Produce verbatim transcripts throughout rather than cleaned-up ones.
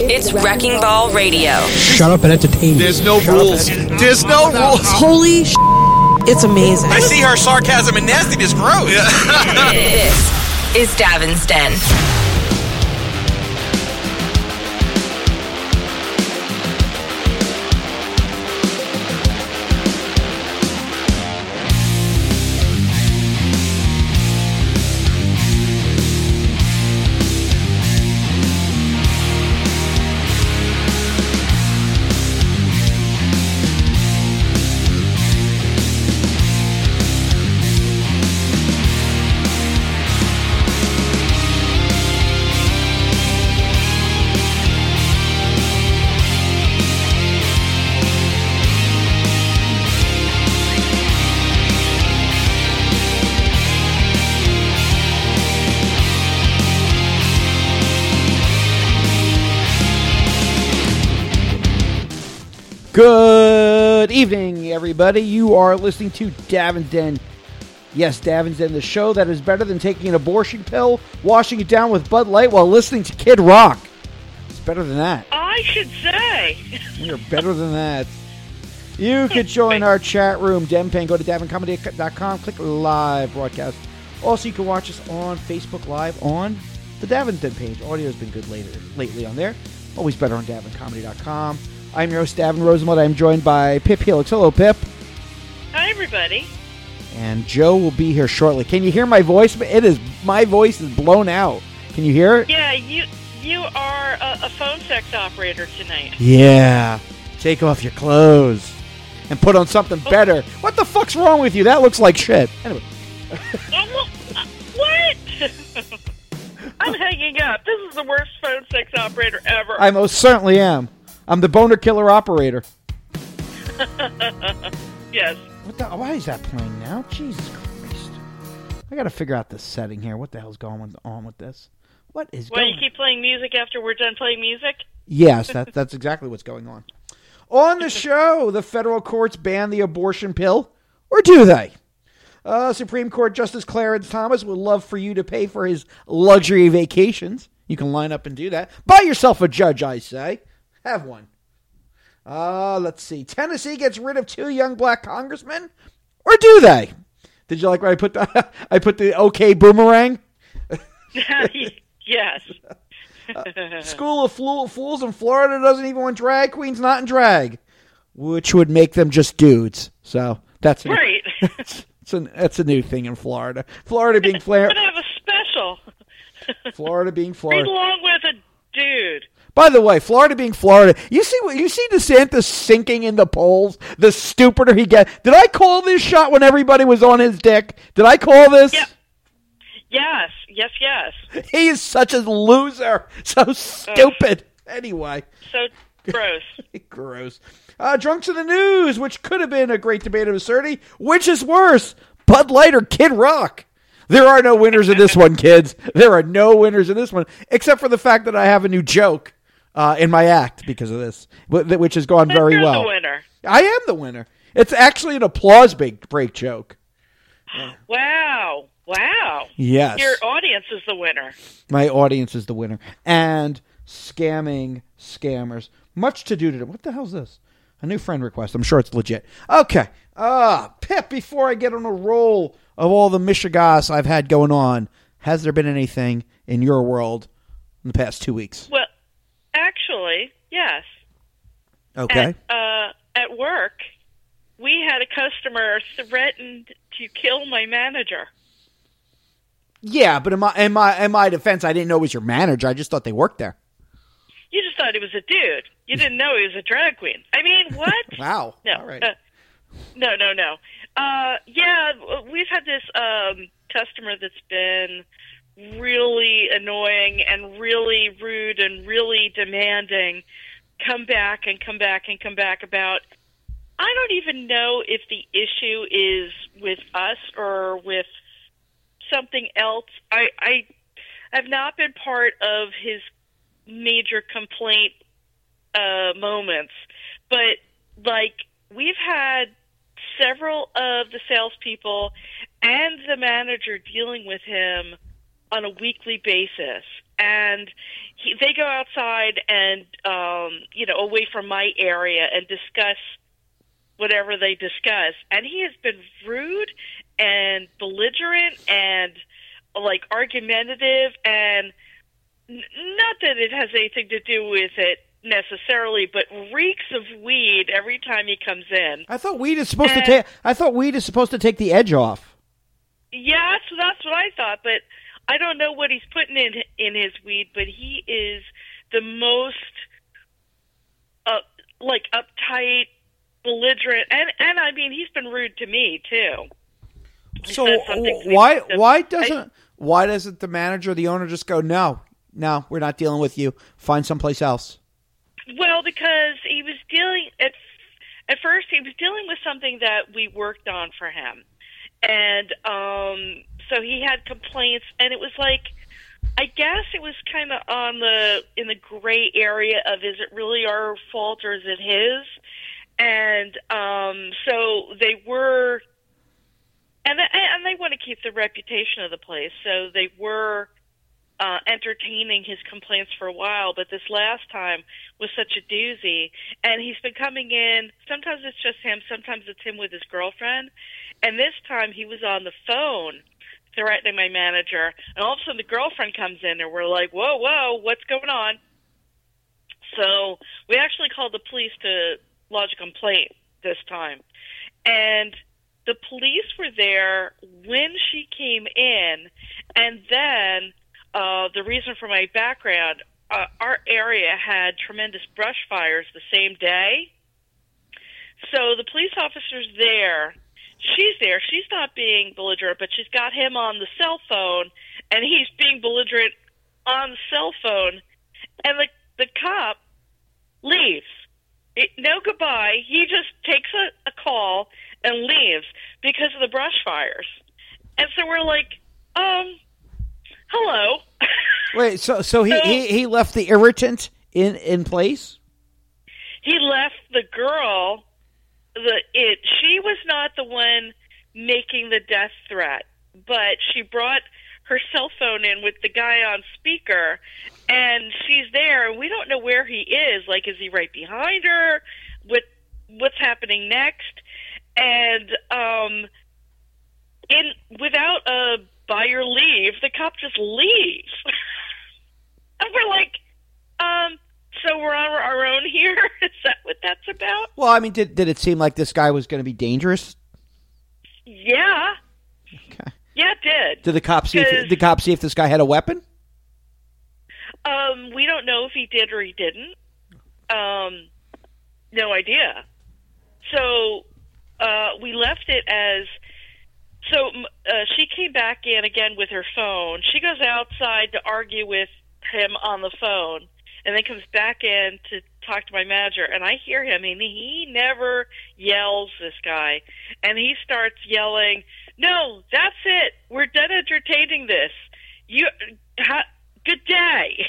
It's Wrecking Ball Radio. Shut up and entertain me. There's no Shut rules. There's no rules. Holy sh**. It's amazing. I see her sarcasm and nastiness grow. This is Davin's Den. Good evening, everybody. You are listening to Davin's Den. Yes, Davin's Den, the show that is better than taking an abortion pill, washing it down with Bud Light while listening to Kid Rock. It's better than that. I should say. You're better than that. You could join our chat room, DemPen. Go to davin comedy dot com, click live broadcast. Also, you can watch us on Facebook Live on the Davin's Den page. Audio has been good later, lately on there. Always better on davin comedy dot com. I'm your host, Davin Rosenblatt. I'm joined by Pip Helix. Hello, Pip. Hi, everybody. And Joe will be here shortly. Can you hear my voice? It is my voice is blown out. Can you hear it? Yeah, you you are a, a phone sex operator tonight. Yeah. Take off your clothes and put on something Oh. better. What the fuck's wrong with you? That looks like shit. Anyway. Oh, well, uh, what? I'm hanging up. This is the worst phone sex operator ever. I most certainly am. I'm the boner killer operator. Yes. What the, why is that playing now? Jesus Christ. I gotta figure out this setting here. What the hell's going with, on with this? What is Why going you keep playing music after we're done playing music? Yes, that, that's exactly what's going on. On the show, the federal courts ban the abortion pill, or do they? Uh, Supreme Court Justice Clarence Thomas would love for you to pay for his luxury vacations. You can line up and do that. Buy yourself a judge, I say. Have one. Uh, let's see. Tennessee gets rid of two young black congressmen, or do they? Did you like where I put the I put the okay boomerang? Yes. uh, School of Fool, Fools in Florida doesn't even want drag queens not in drag, which would make them just dudes. So that's a, Right. It's an, that's a new thing in Florida. Florida being Florida. We're going to have a special. Florida being Read Florida. along with a dude. By the way, Florida being Florida, you see what you see DeSantis sinking in the polls, the stupider he gets. Did I call this shot when everybody was on his dick? Did I call this? Yeah. Yes, yes, yes. He is such a loser. So stupid. Ugh. Anyway. So gross. Gross. Uh, drunks in the news, which could have been a great debate of absurdity. Which is worse, Bud Light or Kid Rock? There are no winners in this one, kids. There are no winners in this one, except for the fact that I have a new joke uh, in my act because of this, which has gone very You're well. the winner. I am the winner. It's actually an applause break, break joke. Wow. Wow. Yes. Your audience is the winner. My audience is the winner. And scamming scammers. Much to do today. What the hell's this? A new friend request. I'm sure it's legit. Okay. Uh, Pip, before I get on a roll of all the Michigas I've had going on, has there been anything in your world in the past two weeks? Well, actually, yes. Okay. At, uh, at work, we had a customer threatened to kill my manager. Yeah, but in my, in my in my defense, I didn't know it was your manager. I just thought they worked there. You just thought he was a dude. You didn't know he was a drag queen. I mean, what? Wow. No. All right. Uh, no, no, no. Uh, yeah, we've had this um, customer that's been really annoying and really rude and really demanding come back and come back and come back about, I don't even know if the issue is with us or with something else. I, I have not been part of his major complaint uh, moments, but like we've had several of the salespeople and the manager dealing with him on a weekly basis. and he, they go outside and um, you know, away from my area and discuss whatever they discuss. And he has been rude and belligerent and like argumentative, and n- not that it has anything to do with it necessarily, but reeks of weed every time he comes in. I thought weed is supposed and, to take. I thought weed is supposed to take the edge off. Yeah, that's, that's what I thought, but I don't know what he's putting in in his weed. But he is the most uh, like uptight, belligerent, and and I mean he's been rude to me too. He So said something to me why that- why doesn't I, why doesn't the manager or the owner just go, no, no, we're not dealing with you. Find someplace else. Well, because he was dealing at at first he was dealing with something that we worked on for him, and um, so he had complaints, and it was like, I guess it was kind of on the in the gray area of, is it really our fault or is it his? And um, so they were, and and they want to keep the reputation of the place, so they were uh, entertaining his complaints for a while. But this last time was such a doozy, and he's been coming in. Sometimes it's just him, sometimes it's him with his girlfriend, and this time he was on the phone threatening my manager, and all of a sudden the girlfriend comes in, and we're like, whoa, whoa, what's going on? So we actually called the police to lodge a complaint this time. And the police were there when she came in, and then uh, the reason for my background, uh, our area had tremendous brush fires the same day. So the police officer's there. She's there. She's not being belligerent, but she's got him on the cell phone, and he's being belligerent on the cell phone. And the the cop leaves. It, no goodbye. He just takes a, a call and leaves because of the brush fires. And so we're like, um, hello. Wait, so so he, So- he, he left the irritant in, in place? He left the girl. The it she was not the one making the death threat, but she brought her cell phone in with the guy on speaker, and she's there, and we don't know where he is. Like, is he right behind her? What what's happening next? And um, in without a by your leave, the cop just leaves, and we're like, um. So we're on our own here? Is that what that's about? Well, I mean, did did it seem like this guy was going to be dangerous? Yeah. Okay. Yeah, it did. Did the cops see? If, Because- did the cops see if this guy had a weapon? Um, we don't know if he did or he didn't. Um, no idea. So uh, we left it as. So uh, she came back in again with her phone. She goes outside to argue with him on the phone, and then comes back in to talk to my manager, and I hear him, and he never yells, this guy. And he starts yelling, no, that's it. We're done entertaining this. You, ha, good day.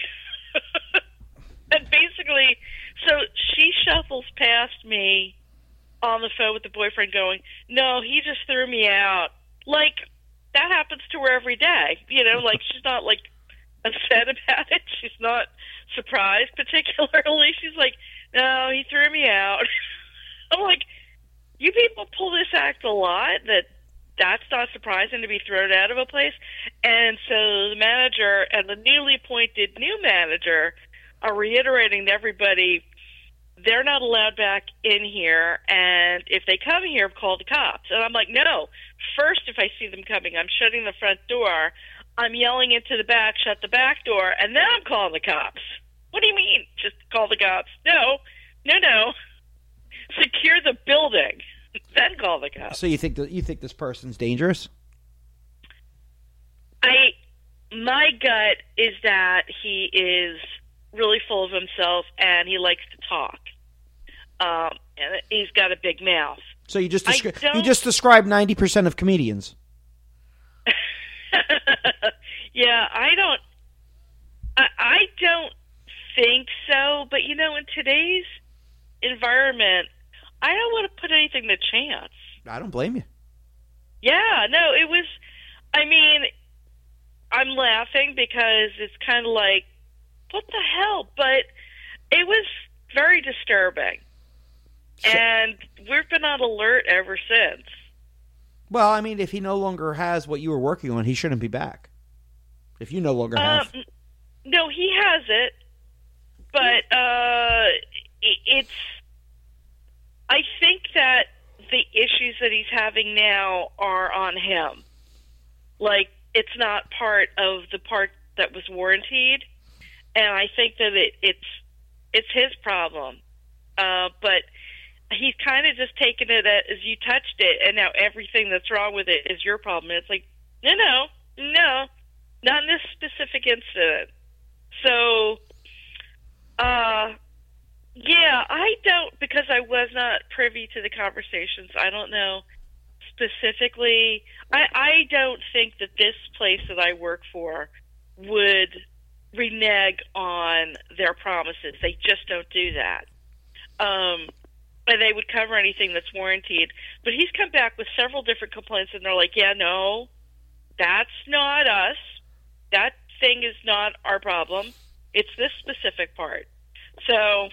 And basically, so she shuffles past me on the phone with the boyfriend going, no, he just threw me out. Like, that happens to her every day. You know, like, she's not, like, upset about it. She's not surprised particularly. She's like, no, he threw me out. I'm like, you people pull this act a lot, that that's not surprising to be thrown out of a place. And so the manager and the newly appointed new manager are reiterating to everybody, they're not allowed back in here, and if they come here, call the cops. And I'm like, no, first if I see them coming, I'm shutting the front door, I'm yelling into the back, shut the back door, and then I'm calling the cops. What do you mean, just call the cops? No, no, no. Secure the building, then call the cops. So you think that you think this person's dangerous? I, my gut is that he is really full of himself, and he likes to talk. Um, and he's got a big mouth. So you just I descri- don't- you just described ninety percent of comedians. Yeah, I don't. I, I don't think so. But you know, in today's environment, I don't want to put anything to chance. I don't blame you. Yeah, no, it was. I mean, I'm laughing because it's kind of like, what the hell? But it was very disturbing. And we've been on alert ever since. Well, I mean, if he no longer has what you were working on, he shouldn't be back. If you no longer have. Um, no, he has it. But uh, it's... I think that the issues that he's having now are on him. Like, it's not part of the part that was warrantied. And I think that it, it's it's his problem. Uh, but he's kind of just taken it as you touched it, and now everything that's wrong with it is your problem. And it's like, no, no, no, not in this specific incident. So, uh, yeah, I don't, because I was not privy to the conversations, I don't know specifically. I, I don't think that this place that I work for would renege on their promises. They just don't do that. Um, and they would cover anything that's warranted. But he's come back with several different complaints, and they're like, yeah, no, that's not us. That thing is not our problem. It's this specific part. So...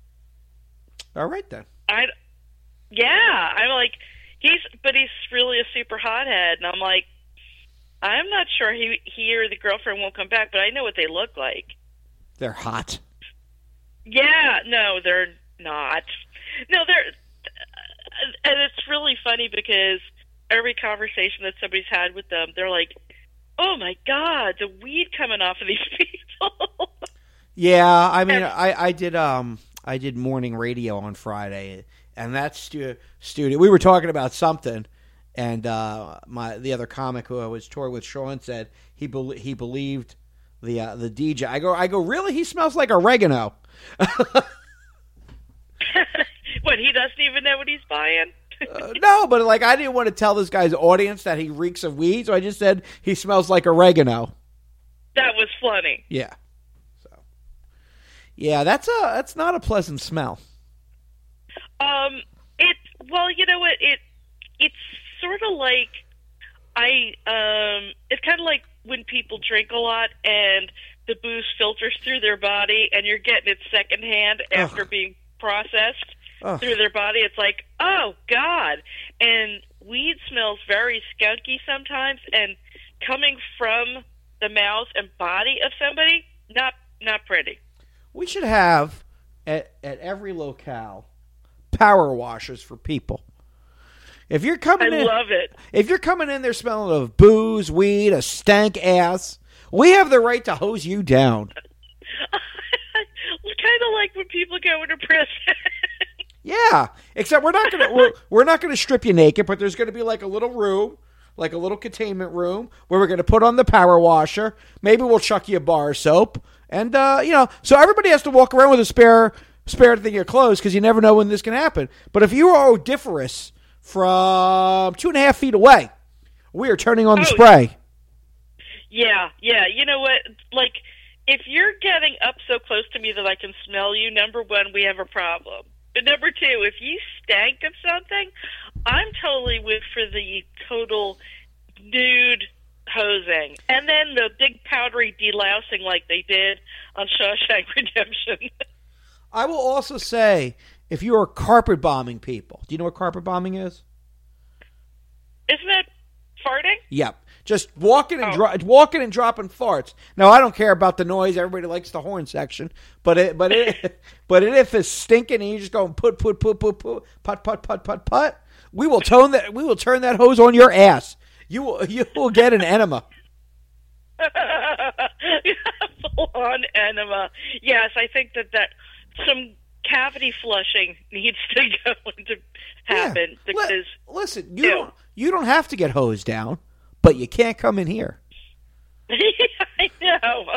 All right, then. I, yeah, I'm like, he's, but he's really a super hothead, and I'm like, I'm not sure he, he or the girlfriend won't come back, but I know what they look like. They're hot. Yeah, no, they're not. No, they're, and it's really funny because every conversation that somebody's had with them, they're like, oh my God, the weed coming off of these people. Yeah, I mean, I, I did, um, I did morning radio on Friday, and that stu- studio, we were talking about something, and uh, my the other comic who I was touring with, Sean, said he be- he believed the uh, the D J. I go, I go, really? He smells like oregano. What, he doesn't even know what he's buying? uh, no, but like I didn't want to tell this guy's audience that he reeks of weed, so I just said he smells like oregano. That was funny. Yeah. Yeah, that's a that's not a pleasant smell. Um, it well, you know what? It it's sort of like I um, it's kind of like when people drink a lot and the booze filters through their body, and you're getting it secondhand after Ugh. being processed Ugh. through their body. It's like, oh God! And weed smells very skunky sometimes, and coming from the mouth and body of somebody, not not pretty. We should have at at every locale power washers for people. If you're coming I in, love it. If you're coming in there smelling of booze, weed, a stank ass, we have the right to hose you down. Kind of like when people go into prison. Yeah, except we're not gonna we're, we're not gonna strip you naked, but there's gonna be like a little room, like a little containment room where we're gonna put on the power washer. Maybe we'll chuck you a bar of soap. And, uh, you know, so everybody has to walk around with a spare spare thing of clothes because you never know when this can happen. But if you are odoriferous from two and a half feet away, we are turning on the Oh, spray. Yeah, yeah. You know what? Like, if you're getting up so close to me that I can smell you, number one, we have a problem. But number two, if you stank of something, I'm totally with for the total nude hosing. And then the big powdery delousing like they did on Shawshank Redemption. I will also say, if you are carpet bombing people, do you know what carpet bombing is? Isn't it farting? Yep. Just walking and Oh. dro- walking and dropping farts. Now, I don't care about the noise. Everybody likes the horn section. But it, but it, but it, if it's stinking and you just go put, put, put, put, put, put, put, put, put, put, we will tone that. We will turn that hose on your ass. You will, you will get an enema. Full on enema. Yes, I think that, that some cavity flushing needs to go into happen Yeah. because Li- listen, you Ew. don't you don't have to get hosed down, but you can't come in here. I know.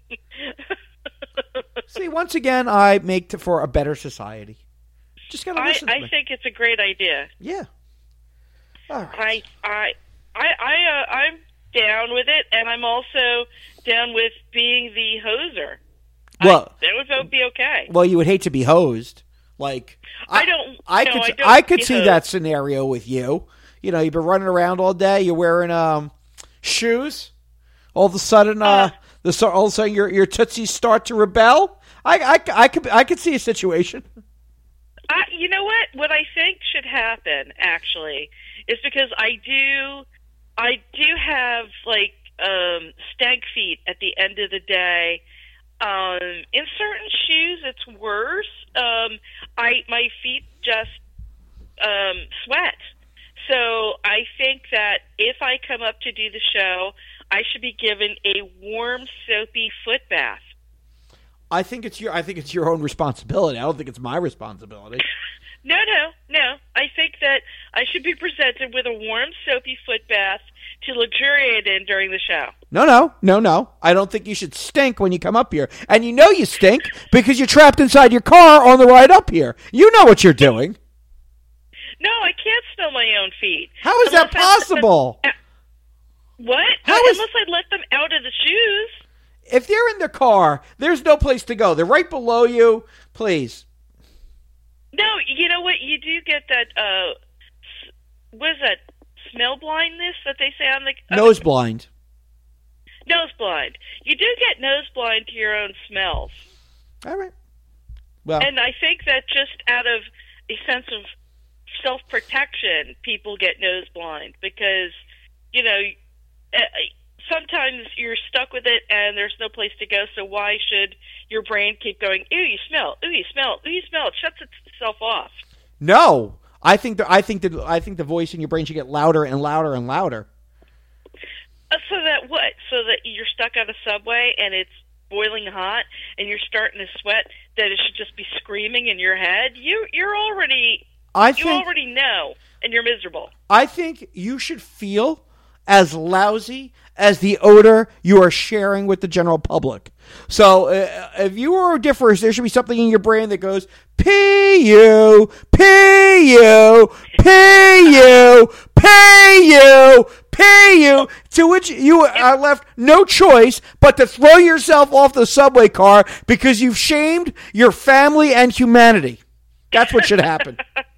See, once again, I make t- for a better society. Just gotta I, listen to I me. think it's a great idea. Yeah. All right. I I I I uh, I'm down with it, and I'm also down with being the hoser. Well, I, that would be okay. well, you would hate to be hosed. Like I don't- I no, could. I don't I could be see hosed. that scenario with you. You know, you've been running around all day. You're wearing um shoes, all of a sudden, uh, the so- all of a sudden your your tootsies start to rebel. I I, I could I could see a situation. I, you know what? What I think should happen actually is because I do, I do have like um, stank feet at the end of the day. Um, in certain shoes, it's worse. Um, I my feet just um, sweat. So I think that if I come up to do the show, I should be given a warm, soapy foot bath. I think it's your I think it's your own responsibility. I don't think it's my responsibility. No, no, no. I think that I should be presented with a warm, soapy foot bath to luxuriate in during the show. No, no, no, no. I don't think you should stink when you come up here. And you know you stink because you're trapped inside your car on the ride up here. You know what you're doing. No, I can't smell my own feet. How is that possible? I, what? How is, Unless I let them out of the shoes. If they're in the car, there's no place to go. They're right below you. Please. No, you know what? You do get that, uh, what is that, smell blindness that they say on the... On nose the, blind. Nose blind. You do get nose blind to your own smells. All right. Well, and I think that just out of a sense of self-protection, people get nose blind because, you know, sometimes you're stuck with it and there's no place to go, so why should your brain keep going, ooh, you smell, ooh, you smell, ooh, you smell. It shuts itself off. No. I think that I think that I think the voice in your brain should get louder and louder and louder. Uh, so that what? So that you're stuck on a subway and it's boiling hot and you're starting to sweat, that it should just be screaming in your head? You you're already I you think, already know and you're miserable. I think you should feel as lousy as the odor you are sharing with the general public. So uh, if you are different, there should be something in your brain that goes, P U, P U, P U, P U, P U, to which you are left no choice but to throw yourself off the subway car because you've shamed your family and humanity. That's what should happen.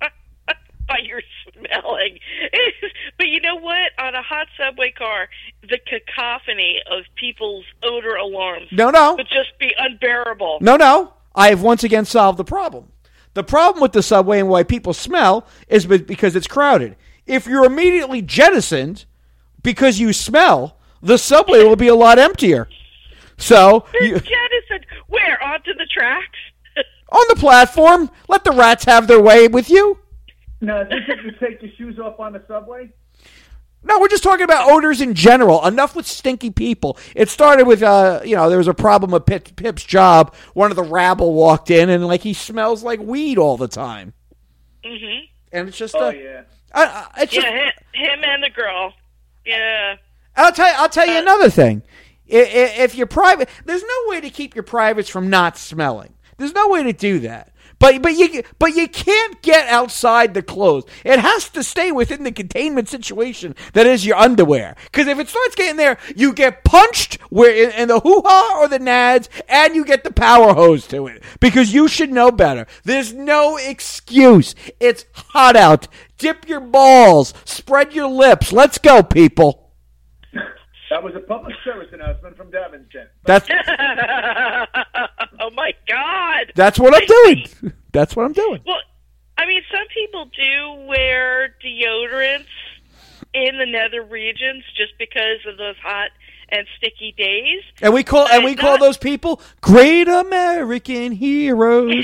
By your smelling. But you know what? On a hot subway car, the cacophony of people's odor alarms no, no. would just be unbearable. No, no. I have once again solved the problem. The problem with the subway and why people smell is because it's crowded. If you're immediately jettisoned because you smell, the subway will be a lot emptier. So you, jettisoned where? Onto the tracks? On the platform. Let the rats have their way with you. No, do you think you take your shoes off on the subway? No, we're just talking about odors in general. Enough with stinky people. It started with, uh, you know, there was a problem with Pip, Pip's job. One of the rabble walked in, and, like, he smells like weed all the time. Mm-hmm. And it's just, oh, uh, yeah. I, I, it's yeah, just, him, him and the girl. Yeah. I'll tell you, I'll tell you Uh, another thing. If, if you're private, there's no way to keep your privates from not smelling. There's no way to do that. But but you but you can't get outside the clothes. It has to stay within the containment situation that is your underwear. Because if it starts getting there, you get punched where in, in the hoo-ha or the nads, and you get the power hose to it. Because you should know better. There's no excuse. It's hot out. Dip your balls. Spread your lips. Let's go, people. That was a public service announcement from Davinston. That's oh, my God. That's what I'm doing. That's what I'm doing. Well, I mean, some people do wear deodorants in the nether regions just because of those hot and sticky days. And we call and we Not- call those people great American heroes.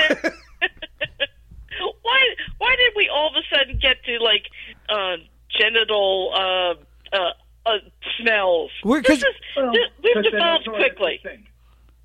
why why did we all of a sudden get to, like, uh, genital uh, uh, uh, smells? We're- This 'cause- is, Well, this, we've 'cause they're devolved notorious quickly. to stink.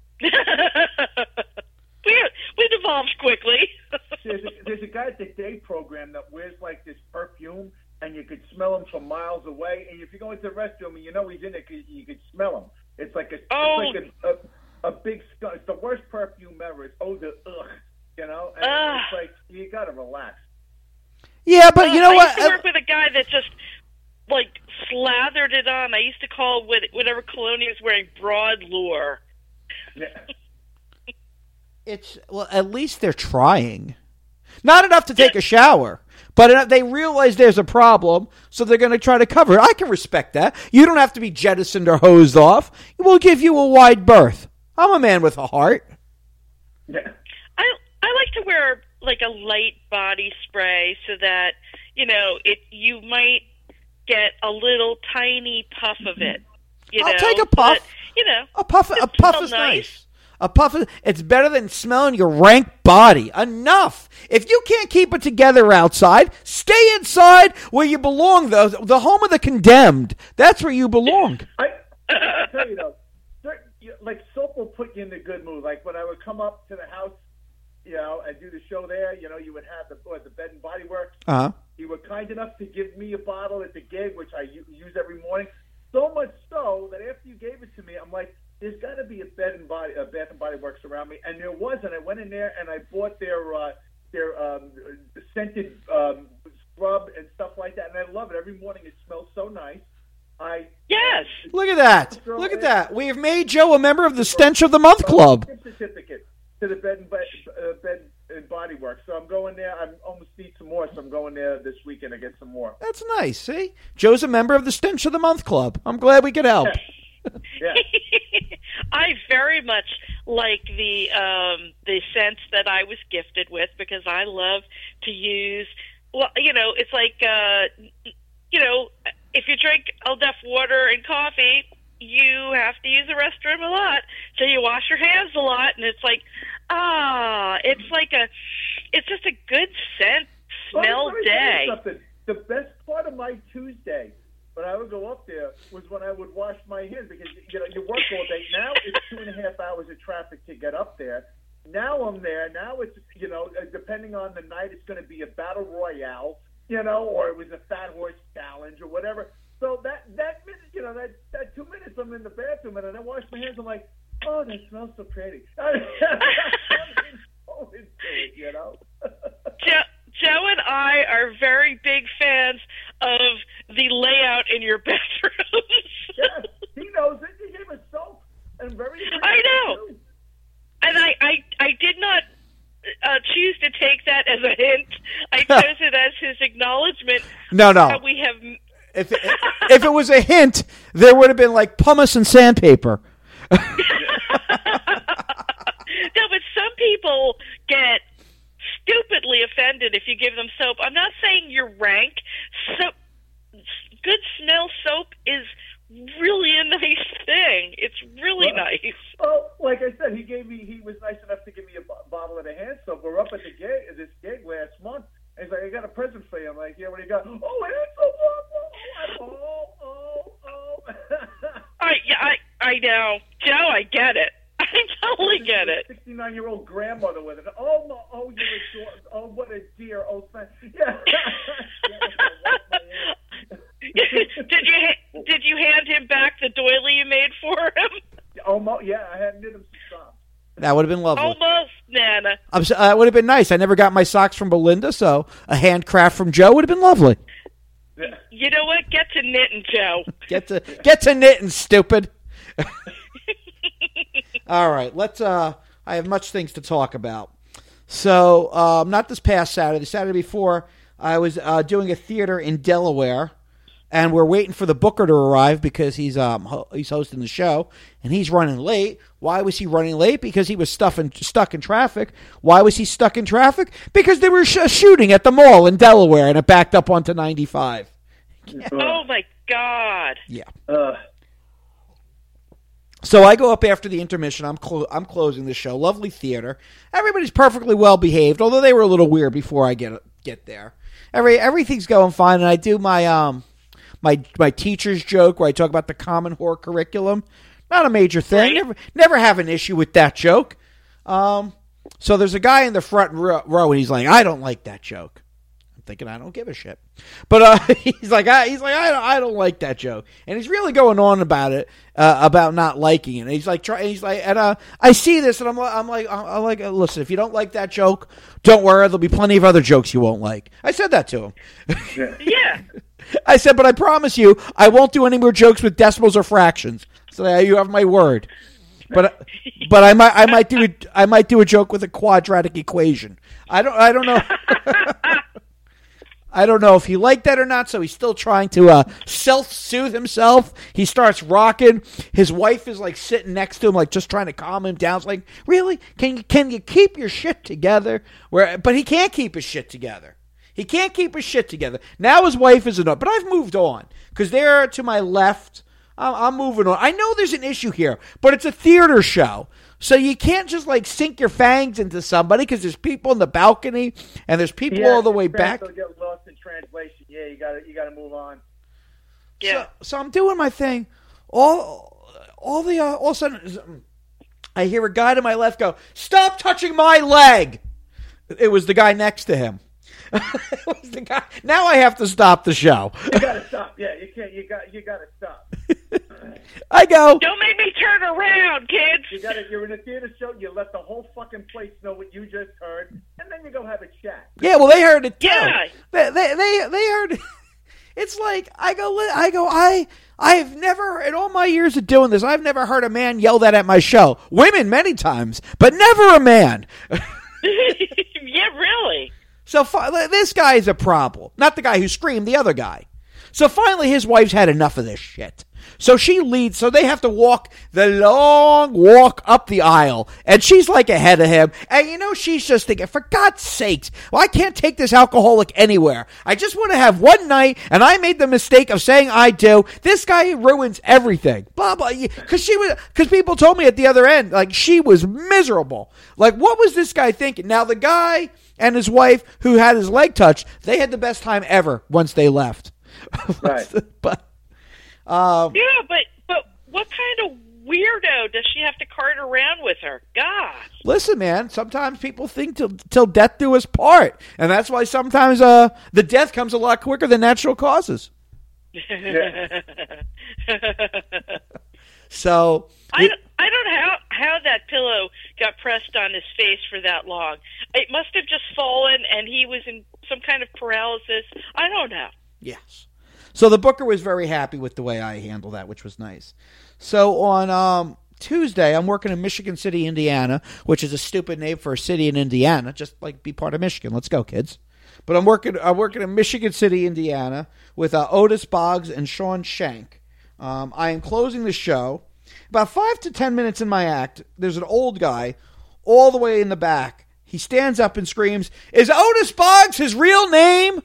we we devolved quickly. There's a, there's a guy at the day program that wears like this perfume, and you could smell him from miles away. And if you go into the restroom and you know he's in it, you, you could smell him. It's like a Oh. it's like a, a, a big skunk. It's the worst perfume ever. It's oh the ugh, you know. And Ugh. it's like you gotta relax. Yeah, but you know I what? used to work with a guy that just, like, slathered it on. I used to call what- whatever cologne he was wearing broad lure. Yeah. It's well, at least they're trying. Not enough to take a shower, but they realize there's a problem, so they're going to try to cover it. I can respect that. You don't have to be jettisoned or hosed off. We'll give you a wide berth. I'm a man with a heart. Yeah. I I like to wear like a light body spray so that, you know, it you might get a little tiny puff of it. You I'll know? take a puff. But, you know, A puff, a puff smell is nice. nice. A puff is, it's better than smelling your rank body. Enough. If you can't keep it together outside, stay inside where you belong, though. The home of the condemned. That's where you belong. I, I tell you though, there- you- like soap will put you in the good mood. Like when I would come up to the house, you know, and do the show there, you know, you would have the what, the Bed and Body Works. Uh-huh. You were kind enough to give me a bottle at the gig, which I u- use every morning. So much so that after you gave it to me, I'm like, there's got to be a Bed and Body, a Bath and Body Works around me, and there was. And I went in there and I bought their uh, their um, scented um, scrub and stuff like that, and I love it. Every morning it smells so nice. I Yes. Look at that. Look at that. We have made Joe a member of the Stench of the Month Club. Gift certificate to the Bed and, Bed, uh, Bed and Body Works. So I'm going there. I almost need some more, so I'm going there this weekend to get some more. That's nice. See? Joe's a member of the Stench of the Month Club. I'm glad we could help. Yeah. I very much like the um, the scents that I was gifted with because I love to use. Well, you know, it's like uh, you know, if you drink enough water and coffee, you have to use the restroom a lot, so you wash your hands a lot, and it's like ah, it's like a, it's just a good scent smell Let me tell you day. something. The best part of my Tuesday when I would go up there was when I would wash my hands because you know you work all day. Now it's two and a half hours of traffic to get up there. Now I'm there. Now it's you know uh, depending on the night, it's going to be a battle royale, you know, or it was a fat horse challenge or whatever. So that that minute, you know, that that two minutes I'm in the bathroom and I wash my hands. I'm like, oh, that smells so pretty. I'm so into it, you know. Joe, Joe and I are very big fans of the layout in your bedrooms. Yes, he knows it. He gave us soap and very. I know. Too. And I, I, I did not uh, choose to take that as a hint. I chose it as his acknowledgement. No, no. That we have. If it, if it was a hint, there would have been like pumice and sandpaper. No, but some people get stupidly offended if you give them soap. I'm not saying you're rank. Soap, good smell soap is really a nice thing. It's really Well, nice. Well, like I said, he gave me. He was nice enough to give me a bo- bottle of the hand soap. We're up at the gig, at this gig last month. And he's like, "I got a present for you." I'm like, "Yeah, what do you got?" Oh, hand soap. Oh, oh, oh, oh. I, yeah, I, I know. Joe, I get it. I totally get it. sixty-nine-year-old grandmother with it. Oh, my, oh, you're a dor- oh, what a dear. Oh, thank. Yeah. did you ha- did you hand him back the doily you made for him? Almost. Yeah, I had knit him some socks. That would have been lovely. Almost, Nana. I'm, so- uh, it would have been nice. I never got my socks from Belinda, so a handcraft from Joe would have been lovely. You know what? Get to knitting, Joe. Get to get to knitting, stupid. All right, let's. Uh, I have much things to talk about. So, um, not this past Saturday. Saturday before, I was uh, doing a theater in Delaware, and we're waiting for the booker to arrive because he's um ho- he's hosting the show, and he's running late. Why was he running late? Because he was stuff in, stuck in traffic. Why was he stuck in traffic? Because they were sh- shooting at the mall in Delaware, and it backed up onto ninety-five. Oh my God. Yeah. Uh, So I go up after the intermission. I'm clo- I'm closing the show. Lovely theater. Everybody's perfectly well behaved, although they were a little weird before I get get there. Every everything's going fine, and I do my um my my teacher's joke where I talk about the Common Core curriculum. Not a major thing. Right. Never never have an issue with that joke. Um, so there's a guy in the front row, row, and he's like, "I don't like that joke." I'm thinking, I don't give a shit. But uh, he's like, I, he's like, I don't, I don't like that joke, and he's really going on about it, uh, about not liking it. And he's like, try, he's like, and uh, I see this, and I'm, I'm like, I'm like, listen, if you don't like that joke, don't worry, there'll be plenty of other jokes you won't like. I said that to him. Yeah. I said, but I promise you, I won't do any more jokes with decimals or fractions. So uh, you have my word. but but I might I might do a, I might do a joke with a quadratic equation. I don't I don't know. I don't know if he liked that or not, so he's still trying to uh, self-soothe himself. He starts rocking. His wife is, like, sitting next to him, like, just trying to calm him down. It's like, really? Can you, can you keep your shit together? Where, But he can't keep his shit together. He can't keep his shit together. Now his wife is enough. But I've moved on, because they're to my left. I'm, I'm moving on. I know there's an issue here, but it's a theater show. So you can't just, like, sink your fangs into somebody because there's people in the balcony and there's people Yeah, all the way back. Get lost in translation. Yeah, you got to you got to move on. Yeah. So, so I'm doing my thing. All, all the uh, all of a sudden, I hear a guy to my left go, "Stop touching my leg!" It was the guy next to him. It was the guy. Now I have to stop the show. You got to stop. Yeah, you can't. You got you got to stop. I go. Don't make me turn around, kids. You got to. You're in a theater show. You let the whole fucking place know what you just heard, and then you go have a chat. Yeah, well, they heard it too. Yeah. They, they, they, they heard it. It's like, I go, I go, I, I've never, in all my years of doing this, I've never heard a man yell that at my show. Women many times, but never a man. Yeah, really. So fi- this guy is a problem. Not the guy who screamed, the other guy. So finally his wife's had enough of this shit. So she leads, so they have to walk the long walk up the aisle. And she's like ahead of him. And you know, she's just thinking, for God's sakes, well, I can't take this alcoholic anywhere. I just want to have one night, and I made the mistake of saying I do. This guy ruins everything. Blah, blah. Because she was, because people told me at the other end, like, she was miserable. Like, what was this guy thinking? Now, the guy and his wife who had his leg touched, they had the best time ever once they left. Right. But um, Yeah, but but what kind of weirdo does she have to cart around with her? God. listen, man, sometimes people think till, till death do us part. And that's why sometimes uh, the death comes a lot quicker than natural causes. So I don't, I don't know how, how that pillow got pressed on his face for that long. It must have just fallen, and he was in some kind of paralysis. I don't know. yes. So the booker was very happy with the way I handled that, which was nice. So on um, Tuesday, I'm working in Michigan City, Indiana, which is a stupid name for a city in Indiana. Just like be part of Michigan. Let's go, kids. But I'm working. I'm working in Michigan City, Indiana, with uh, Otis Boggs and Sean Shank. Um, I am closing the show. About five to ten minutes in my act, there's an old guy all the way in the back. He stands up and screams, "Is Otis Boggs his real name?"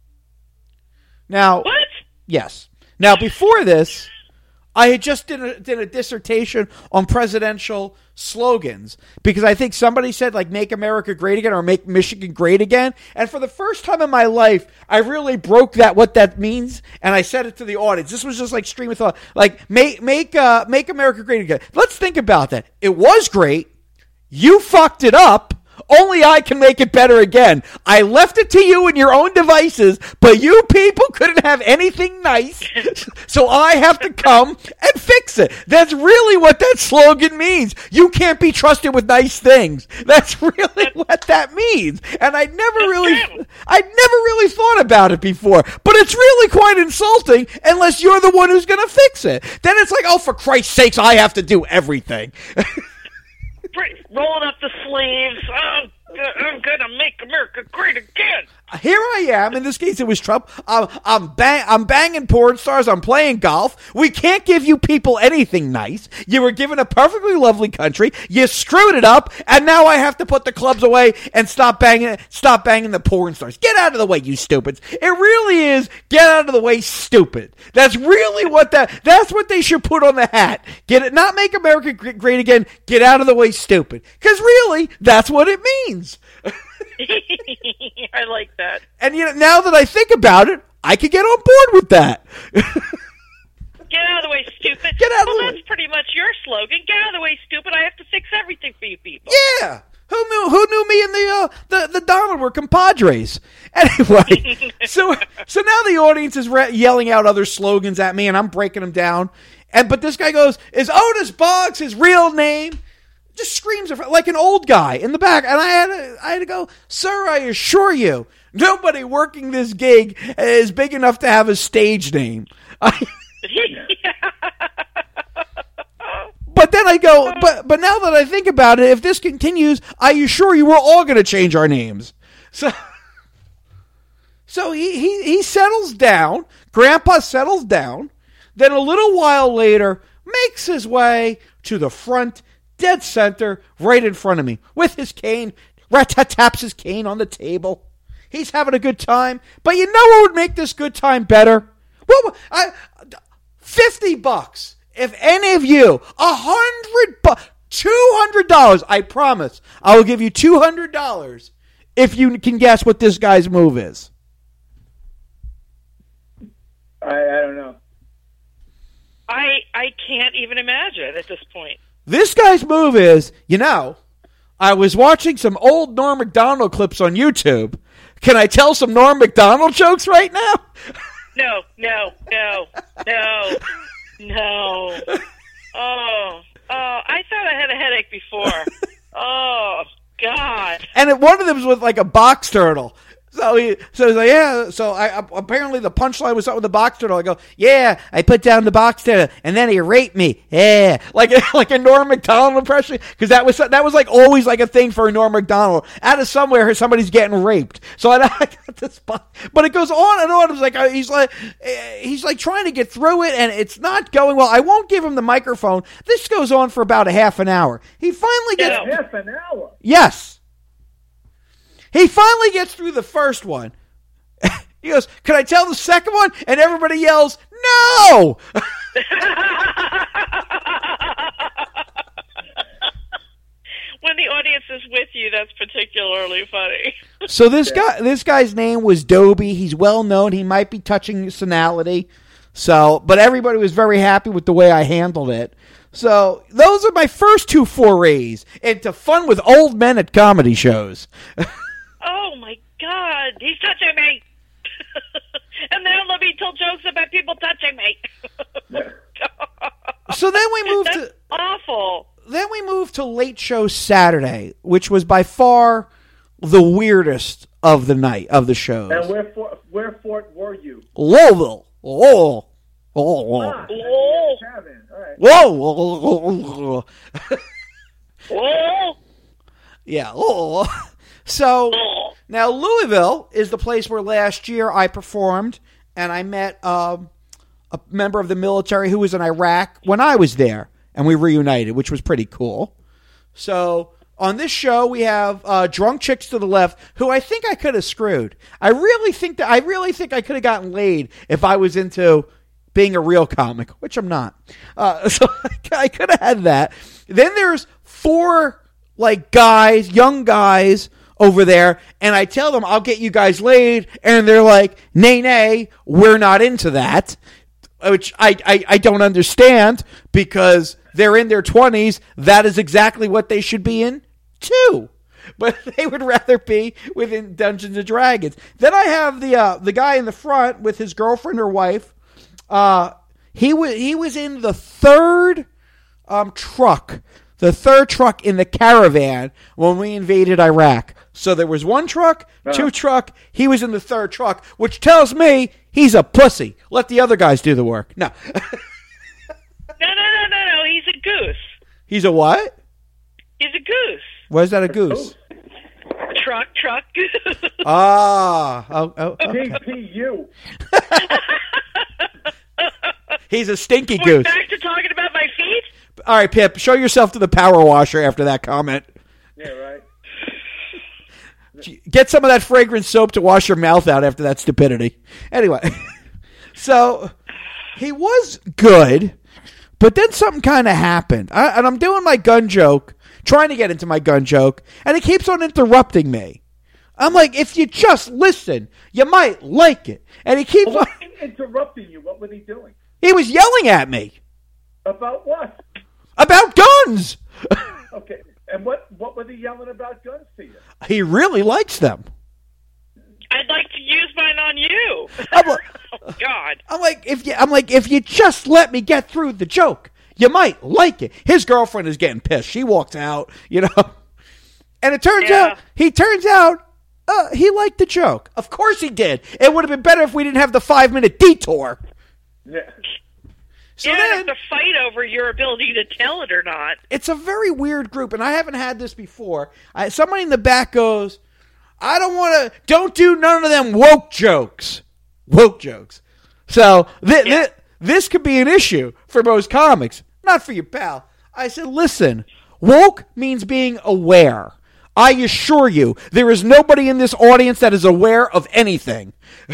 Now, What? yes. Now, before this, I had just did a, did a dissertation on presidential slogans because I think somebody said, like, "Make America Great Again" or "Make Michigan Great Again." And for the first time in my life, I really broke that what that means, and I said it to the audience. This was just like stream of thought, like make make uh, make America Great Again. Let's think about that. It was great. You fucked it up. Only I can make it better again. I left it to you and your own devices, but you people couldn't have anything nice, so I have to come and fix it. That's really what that slogan means. You can't be trusted with nice things. That's really what that means. And I never really, I never really thought about it before, but it's really quite insulting unless you're the one who's going to fix it. Then it's like, oh, for Christ's sakes, I have to do everything. Rolling up the sleeves. Oh, I'm going to make America great again. Here I am. In this case, it was Trump. I'm I'm, bang, I'm banging porn stars. I'm playing golf. We can't give you people anything nice. You were given a perfectly lovely country. You screwed it up, and now I have to put the clubs away and stop banging. Stop banging the porn stars. Get out of the way, you stupids! It really is. Get out of the way, stupid. That's really what that. That's what they should put on the hat. Get it. Not make America great again. Get out of the way, stupid. Because really, that's what it means. I like that. And you know, now that I think about it, I could get on board with that. Get out of the way, stupid. Get out of well, the way. that's pretty much your slogan. Get out of the way, stupid. I have to fix everything for you people. Yeah. Who knew? Who knew me and the uh, the the Donald were compadres? Anyway, so so now the audience is re- yelling out other slogans at me, and I'm breaking them down. And but this guy goes, "Is Otis Boggs his real name?" Just screams like an old guy in the back, and I had to, I had to go, "Sir, I assure you, nobody working this gig is big enough to have a stage name." I, but then I go, but but now that I think about it, if this continues, I assure you we're all going to change our names. So, so he, he, he settles down. Grandpa settles down. Then a little while later, makes his way to the front, dead center, right in front of me, with his cane. Rat-tat-taps his cane on the table. He's having a good time. But you know what would make this good time better? Well, I, fifty bucks. If any of you, a hundred bucks, two hundred dollars, I promise, I will give you two hundred dollars if you can guess what this guy's move is. I, I don't know. I I can't even imagine at this point. This guy's move is, you know, I was watching some old Norm Macdonald clips on YouTube. Can I tell some Norm Macdonald jokes right now? No, no, no, no, no. Oh, oh, I thought I had a headache before. Oh, God. And it, one of them was with like a box turtle. So he, so he's like, yeah. So I apparently the punchline was something with the box turtle. I go, yeah. I put down the box turtle, and then he raped me. Yeah, like like a Norm Macdonald impression, because that was that was like always like a thing for a Norm Macdonald. Out of somewhere, somebody's getting raped. So I, I got this, box, but it goes on and on. It's like he's like he's like trying to get through it, and it's not going well. I won't give him the microphone. This goes on for about a half an hour. He finally gets Half an hour. yes. He finally gets through the first one. He goes, can I tell the second one? And everybody yells, no! When the audience is with you, that's particularly funny. So this guy, this guy's name was Dobie. He's well known. He might be touching senility. So, but everybody was very happy with the way I handled it. So those are my first two forays into fun with old men at comedy shows. Oh, my God. He's touching me. And they don't let me tell jokes about people touching me. So then we moved That's to awful. Then we moved to Late Show Saturday, which was by far the weirdest of the night of the shows. And where for, where Fort were you? Louisville. Oh. Oh. Ah, Oh. Tavern. All right. Whoa. Oh. Yeah. Oh. So now Louisville is the place where last year I performed, and I met um, a member of the military who was in Iraq when I was there, and we reunited, which was pretty cool. So on this show we have uh, drunk chicks to the left, who I think I could have screwed. I really think that I really think I could have gotten laid if I was into being a real comic, which I'm not. Uh, so I could have had that. Then there's four like guys, young guys over there, and I tell them I'll get you guys laid, and they're like, nay, nay, we're not into that, which I, I, I don't understand, because they're in their twenties. That is exactly what they should be in, too. But they would rather be within Dungeons and Dragons. Then I have the uh, the guy in the front with his girlfriend or wife. Uh, he was he was in the third um, truck, the third truck in the caravan when we invaded Iraq. So there was one truck, two truck. He was in the third truck, which tells me he's a pussy. Let the other guys do the work. No. No, no, no, no, no. He's a goose. He's a what? He's a goose. Why is that a goose? Truck, truck, goose. Ah. Oh, oh, okay. G P U. He's a stinky We're goose. back to talking about my feet? All right, Pip, show yourself to the power washer after that comment. Yeah, right. Get some of that fragrant soap to wash your mouth out after that stupidity. Anyway, so he was good, but then something kind of happened. I, and I'm doing my gun joke, trying to get into my gun joke, and he keeps on interrupting me. I'm like, if you just listen, you might like it. And he keeps Well, on... why interrupting you? What was he doing? He was yelling at me. About what? About guns. Okay. And what, what was he yelling about guns to you? He really likes them. I'd like to use mine on you. I'm like, Oh, God. I'm like, if you, I'm like, if you just let me get through the joke, you might like it. His girlfriend is getting pissed. She walked out, you know, and it turns Yeah. out, he turns out, uh, he liked the joke. Of course he did. It would have been better if we didn't have the five minute detour. Yeah. So yeah, then it's a fight over your ability to tell it or not. it's a very weird group, and I haven't had this before. I, somebody in the back goes, I don't want to, don't do none of them woke jokes. Woke jokes. So th- Yeah. th- this could be an issue for most comics, not for you, pal. I said, listen, woke means being aware. I assure you, there is nobody in this audience that is aware of anything.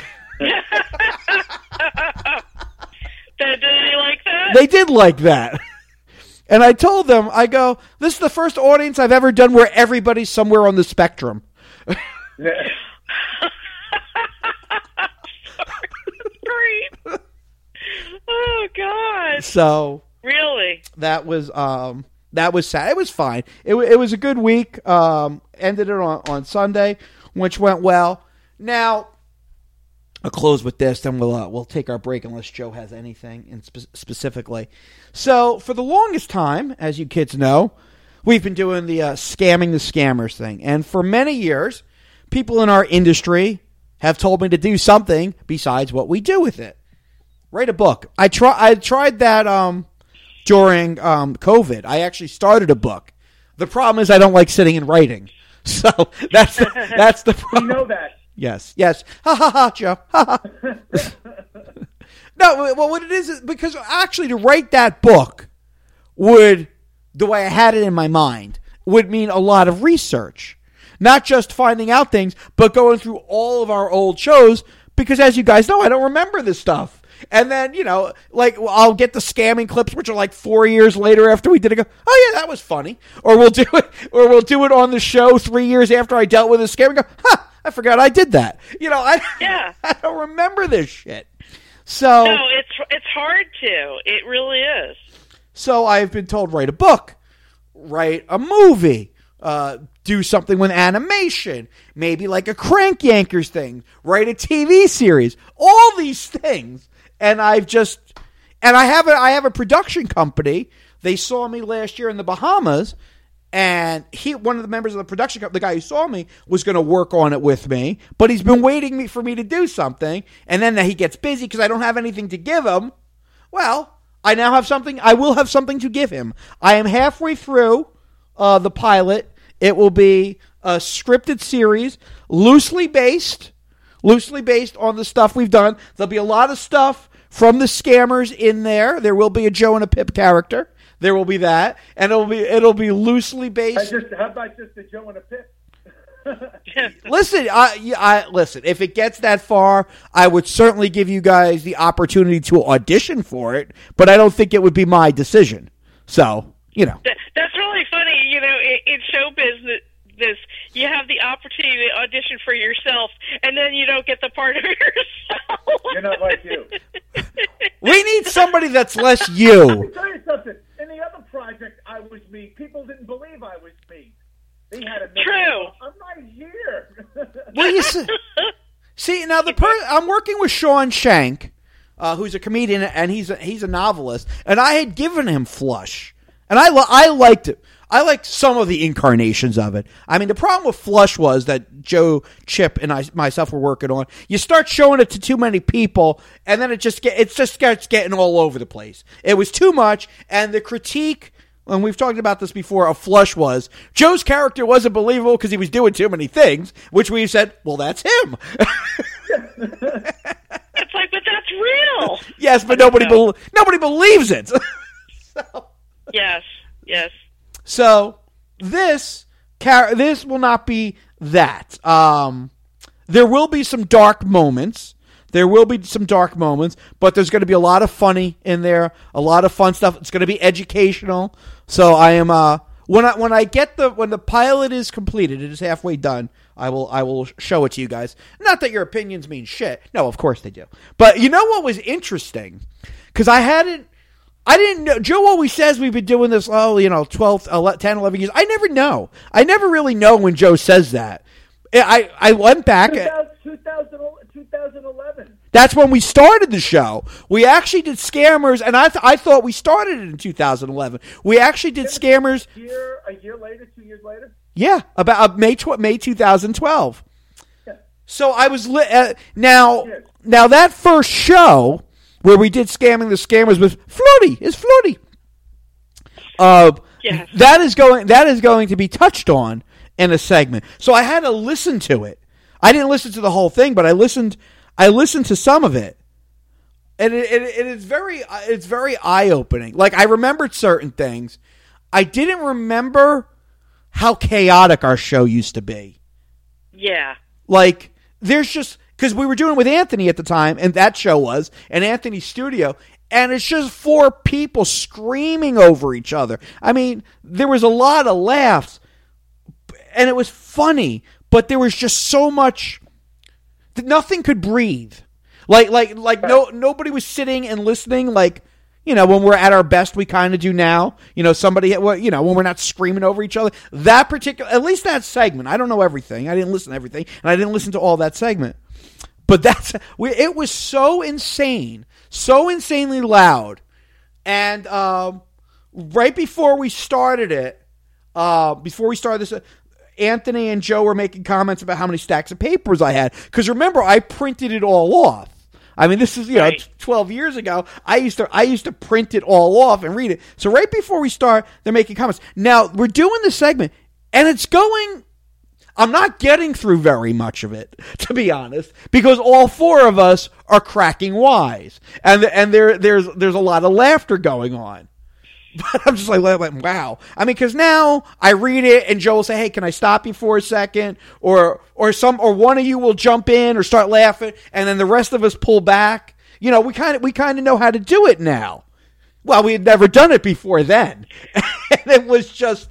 Did they like that? They did like that. And I told them, I go, this is the first audience I've ever done where everybody's somewhere on the spectrum. Yeah. Great. Oh God. So Really? that was um that was sad. It was fine. It, wa- it was a good week. Um, ended it on, on Sunday, which went well. Now, I'll close with this, then we'll uh, we'll take our break unless Joe has anything in spe- specifically. So, for the longest time, as you kids know, we've been doing the uh, scamming the scammers thing, and for many years, people in our industry have told me to do something besides what we do with it. Write a book. I try. I tried that um, during um, COVID. I actually started a book. The problem is I don't like sitting and writing, so that's the, that's the We problem. know that. Yes, yes. Ha ha ha, Joe. Ha ha. No, well, what it is is because actually to write that book would, the way I had it in my mind, would mean a lot of research. Not just finding out things, but going through all of our old shows, because as you guys know, I don't remember this stuff. And then, you know, like, I'll get the scamming clips, which are like four years later after we did it, go, oh yeah, that was funny. Or we'll do it, or we'll do it on the show three years after I dealt with a scam and go, huh, I forgot I did that. You know, I, Yeah. I don't remember this shit. So, No, it's it's hard to. It really is. so I've been told, write a book, write a movie, uh, do something with animation, maybe like a Crank Yankers thing, write a T V series, all these things. And I've just, and I have a, I have a production company. They saw me last year in the Bahamas, and he, one of the members of the production company, the guy who saw me, was going to work on it with me, but he's been waiting me for me to do something, and then he gets busy because I don't have anything to give him. Well, I now have something, I will have something to give him. I am halfway through uh, the pilot. It will be a scripted series, loosely based, loosely based on the stuff we've done. There'll be a lot of stuff from the scammers in there. There will be a Joe and a Pip character. There will be that, and it'll be it'll be loosely I based. just, how about just a Joe and a Pip? Listen, I, yeah, I listen. If it gets that far, I would certainly give you guys the opportunity to audition for it, but I don't think it would be my decision. So, you know, That, that's really funny. You know, in, in show business, this you have the opportunity to audition for yourself, and then you don't get the part of yourself. You're not like you. we need somebody that's less you. Let me tell you something. In the other project, I was me. People didn't believe I was me. They had a True. I'm not here. Well, you see, see now the per- I'm working with Sean Shank, uh, who's a comedian, and he's a, he's a novelist, and I had given him Flush, and I li- I liked it. I liked some of the incarnations of it. I mean, the problem with Flush was that Joe, Chip, and I myself were working on. You start showing it to too many people, and then it just get it just starts getting all over the place. It was too much, and the critique, and we've talked about this before, of Flush was Joe's character wasn't believable because he was doing too many things, which we said, well, that's him. It's like, but that's real. Yes, but nobody know. bel nobody believes it. so, Yes, yes. so this char- this will not be that. Um, there will be some dark moments. There will be some dark moments, but there's going to be a lot of funny in there, a lot of fun stuff. It's going to be educational. So I am uh when I when I get the when the pilot is completed, it is halfway done. I will I will show it to you guys. Not that your opinions mean shit. No, of course they do. But you know what was interesting? Because I hadn't I didn't know. Joe always says we've been doing this, oh, you know, twelve, ten, eleven years. I never know. I never really know when Joe says that. I, I went back. two thousand, two thousand eleven. That's when we started the show. We actually did Scammers, and I th- I thought we started it in two thousand eleven. We actually did Scammers. A year, a year later, two years later? Yeah, about uh, May tw- May twenty twelve. Yeah. So I was li- uh, now Yes. now that first show where we did Scamming the Scammers with Floody. Is Floody? Uh, Yes. that is going. That is going to be touched on in a segment. So I had to listen to it. I didn't listen to the whole thing, but I listened. I listened to some of it, and it, it, it is very. It's very eye opening. Like I remembered certain things. I didn't remember how chaotic our show used to be. Yeah. Like there's just because we were doing it with Anthony at the time, and that show was in Anthony's studio. And it's just four people screaming over each other. I mean, there was a lot of laughs, and it was funny, but there was just so much that nothing could breathe. Like, like, like no, nobody was sitting and listening. Like, you know, when we're at our best, we kind of do now. You know, somebody, you know, when we're not screaming over each other. That particular, at least that segment. I don't know everything. I didn't listen to everything, and I didn't listen to all that segment. But that's we. It was so insane, so insanely loud, and um, right before we started it, uh, before we started this, uh, Anthony and Joe were making comments about how many stacks of papers I had. Because remember, I printed it all off. I mean, this is you right. know twelve years ago. I used to I used to print it all off and read it. So right before we start, they're making comments. Now we're doing this segment, and it's going. I'm not getting through very much of it, to be honest, because all four of us are cracking wise, and and there there's there's a lot of laughter going on. But I'm just like, like wow. I mean, because now I read it, and Joe will say, "Hey, can I stop you for a second?" Or or some or one of you will jump in or start laughing, and then the rest of us pull back. You know, we kind of we kind of know how to do it now. Well, we had never done it before then, and it was just.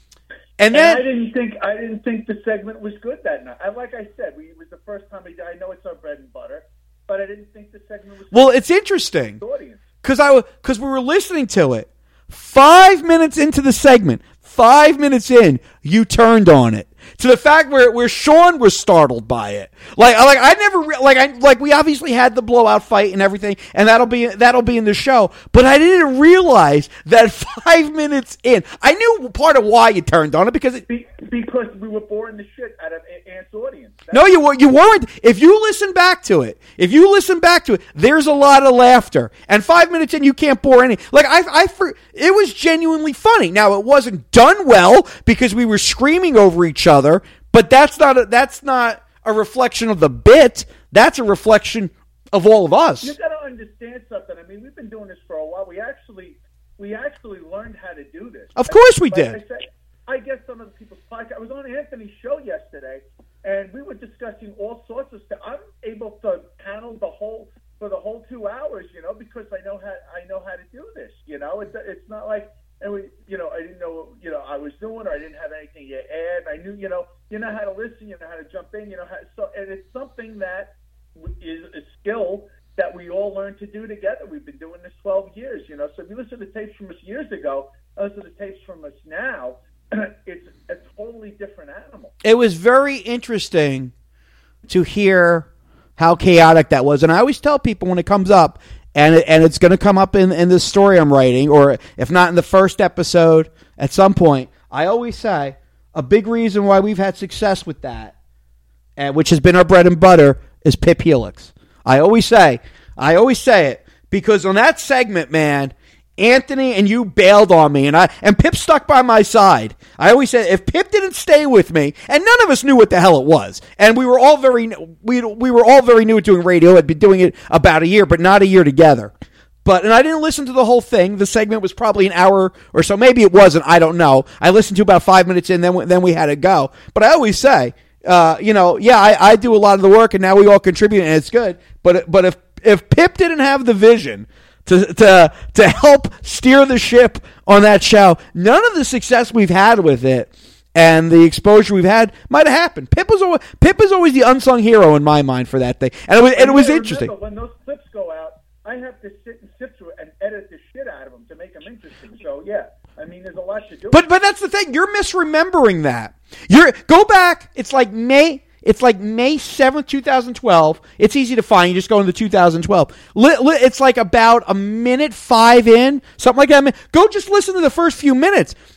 And then and I didn't think I didn't think the segment was good that night. I, like I said, we, it was the first time we did. I know it's our bread and butter, but I didn't think the segment was. Well, good. it's interesting Audience. because I because we were listening to it. Five minutes into the segment, five minutes in, you turned on it to the fact where where Sean was startled by it. Like like I never re- like I like we obviously had the blowout fight and everything, and that'll be that'll be in the show. But I didn't realize that five minutes in, I knew part of why you turned on it because it. Be, because we were boring the shit out of Ant's audience. That's No, you were you weren't. If you listen back to it, if you listen back to it, there's a lot of laughter. And five minutes in, you can't bore any. Like I, I, for, it was genuinely funny. Now it wasn't done well because we were screaming over each other. But that's not a, that's not a reflection of the bit. That's a reflection of all of us. You got to understand something. I mean, we've been doing this for a while. We actually we actually learned how to do this. Of course we like did. I said, I guess some of the people's podcasts. I was on Anthony's show yesterday, and we were discussing all sorts of stuff. I'm able to handle the whole for the whole two hours, you know, because I know how I know how to do this. You know, it's it's not like and we, you know, I didn't know, you know, I was doing or I didn't have anything to add. I knew, you know, you know how to listen, you know how to jump in, you know how. So, and it's something that is a skill that we all learned to do together. We've been doing this twelve years, you know. So if you listen to tapes from us years ago, listen to tapes from us now. It's a totally different animal. It was very interesting to hear how chaotic that was. And I always tell people when it comes up, and it, and it's going to come up in, in this story I'm writing, or if not in the first episode at some point, I always say a big reason why we've had success with that, and which has been our bread and butter, is Pip Helix. I always say, I always say it, because on that segment, man, Anthony and you bailed on me, and I and Pip stuck by my side. I always said if Pip didn't stay with me, and none of us knew what the hell it was, and we were all very we we were all very new at doing radio. I'd been doing it about a year, but not a year together. But and I didn't listen to the whole thing. The segment was probably an hour or so. Maybe it wasn't. I don't know. I listened to about five minutes in, then we, then we had to go. But I always say, uh, you know, yeah, I, I do a lot of the work, and now we all contribute, and it's good. But but if if Pip didn't have the vision to to to help steer the ship on that show, none of the success we've had with it and the exposure we've had might have happened. Pip was always, Pip is always the unsung hero in my mind for that thing, and it was and it was Yeah, interesting. remember, when those clips go out, I have to sit and sit through it and edit the shit out of them to make them interesting. So yeah, I mean, there's a lot to do. But but that's the thing. You're misremembering that. You're go back. It's like May. It's like May seventh, twenty twelve. It's easy to find. You just go into two thousand twelve. It's like about a minute five in, something like that. Go just listen to the first few minutes.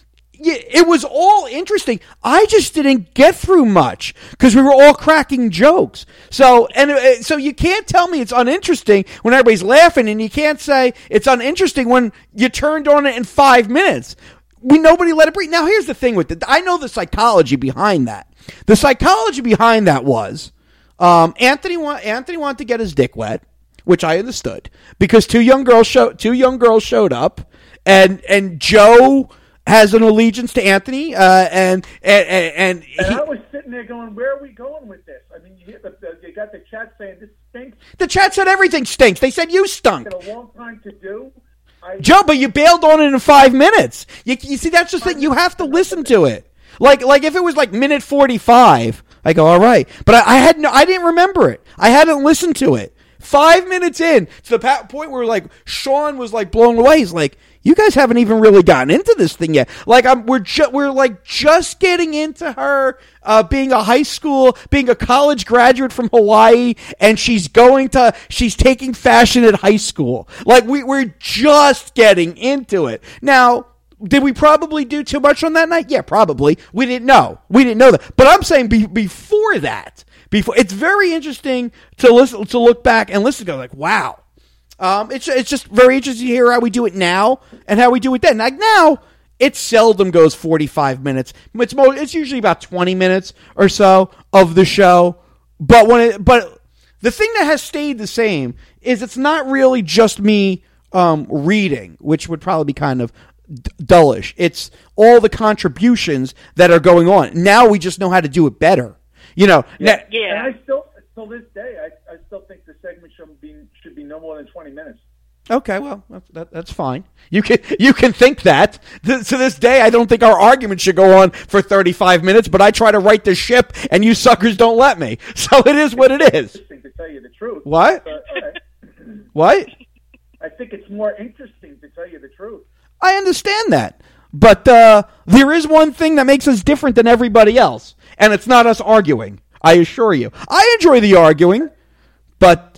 it was all interesting. I just didn't get through much because we were all cracking jokes. So and so you can't tell me it's uninteresting when everybody's laughing, and you can't say it's uninteresting when you turned on it in five minutes. We nobody let it breathe. Now here's the thing with it. I know the psychology behind that. The psychology behind that was um, Anthony want, Anthony wanted to get his dick wet, which I understood because two young girls show, two young girls showed up, and and Joe has an allegiance to Anthony, uh, and and and, and, he, and I was sitting there going, "Where are we going with this?" I mean, you, hear the, the, you got the chat saying this stinks. The chat said everything stinks. They said you stunk. It's a long time to do. I, Joe, but you bailed on it in five minutes. You, you see, that's just that you have to listen to it. Like, like if it was like minute forty-five, I go, all right. But I, I had no, I didn't remember it. I hadn't listened to it. Five minutes in to the point where like Sean was like blown away. He's like, you guys haven't even really gotten into this thing yet. Like I'm, we're just, we're like just getting into her uh, being a high school, being a college graduate from Hawaii, and she's going to, she's taking fashion at high school. Like we, we're just getting into it now. Did we probably do too much on that night? Yeah, probably. We didn't know. We didn't know that. But I'm saying be, before that, before it's very interesting to listen, to look back and listen to go like, wow. Um, it's it's just very interesting to hear how we do it now and how we do it then. Like now, it seldom goes forty-five minutes. It's more, it's usually about twenty minutes or so of the show. But when it, but the thing that has stayed the same is it's not really just me um, reading, which would probably be kind of dullish. It's all the contributions that are going on. Now we just know how to do it better. You know. Yeah. Now, yeah. And I still, till this day, I, I still think the segment should be should be no more than twenty minutes. Okay, well, that, that, that's fine. You can you can think that. To, to this day, I don't think our argument should go on for thirty-five minutes, but I try to right the ship, and you suckers don't let me. So it is what it is. Interesting to tell you the truth. What? But, all right. What? I think it's more interesting to tell you the truth. I understand that. But uh, there is one thing that makes us different than everybody else, and it's not us arguing. I assure you. I enjoy the arguing, but,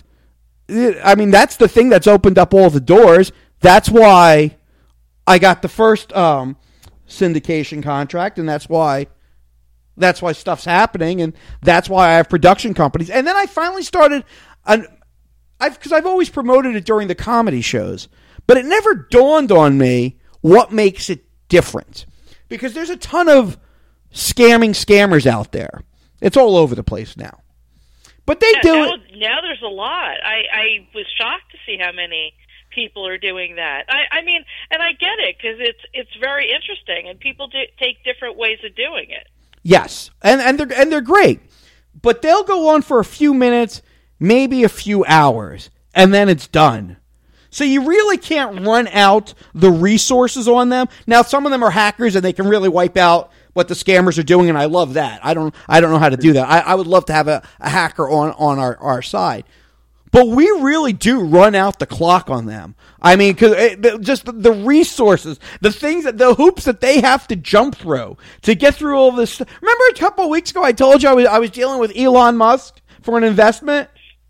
I mean, that's the thing that's opened up all the doors. That's why I got the first um, syndication contract, and that's why that's why stuff's happening, and that's why I have production companies. And then I finally started, an, I've because I've always promoted it during the comedy shows, but it never dawned on me what makes it different. Because there's a ton of scamming scammers out there. It's all over the place now. But they yeah, do now, it. Now there's a lot. I, I was shocked to see how many people are doing that. I, I mean, and I get it because it's it's very interesting, and people do, take different ways of doing it. Yes, and and they're and they're great, but they'll go on for a few minutes, maybe a few hours, and then it's done. So you really can't run out the resources on them. Now, some of them are hackers, and they can really wipe out what the scammers are doing, and I love that. I don't I don't know how to do that. I, I would love to have a, a hacker on, on our, our side. But we really do run out the clock on them. I mean, because just the, the resources, the things, that the hoops that they have to jump through to get through all this. Remember a couple of weeks ago I told you I was, I was dealing with Elon Musk for an investment?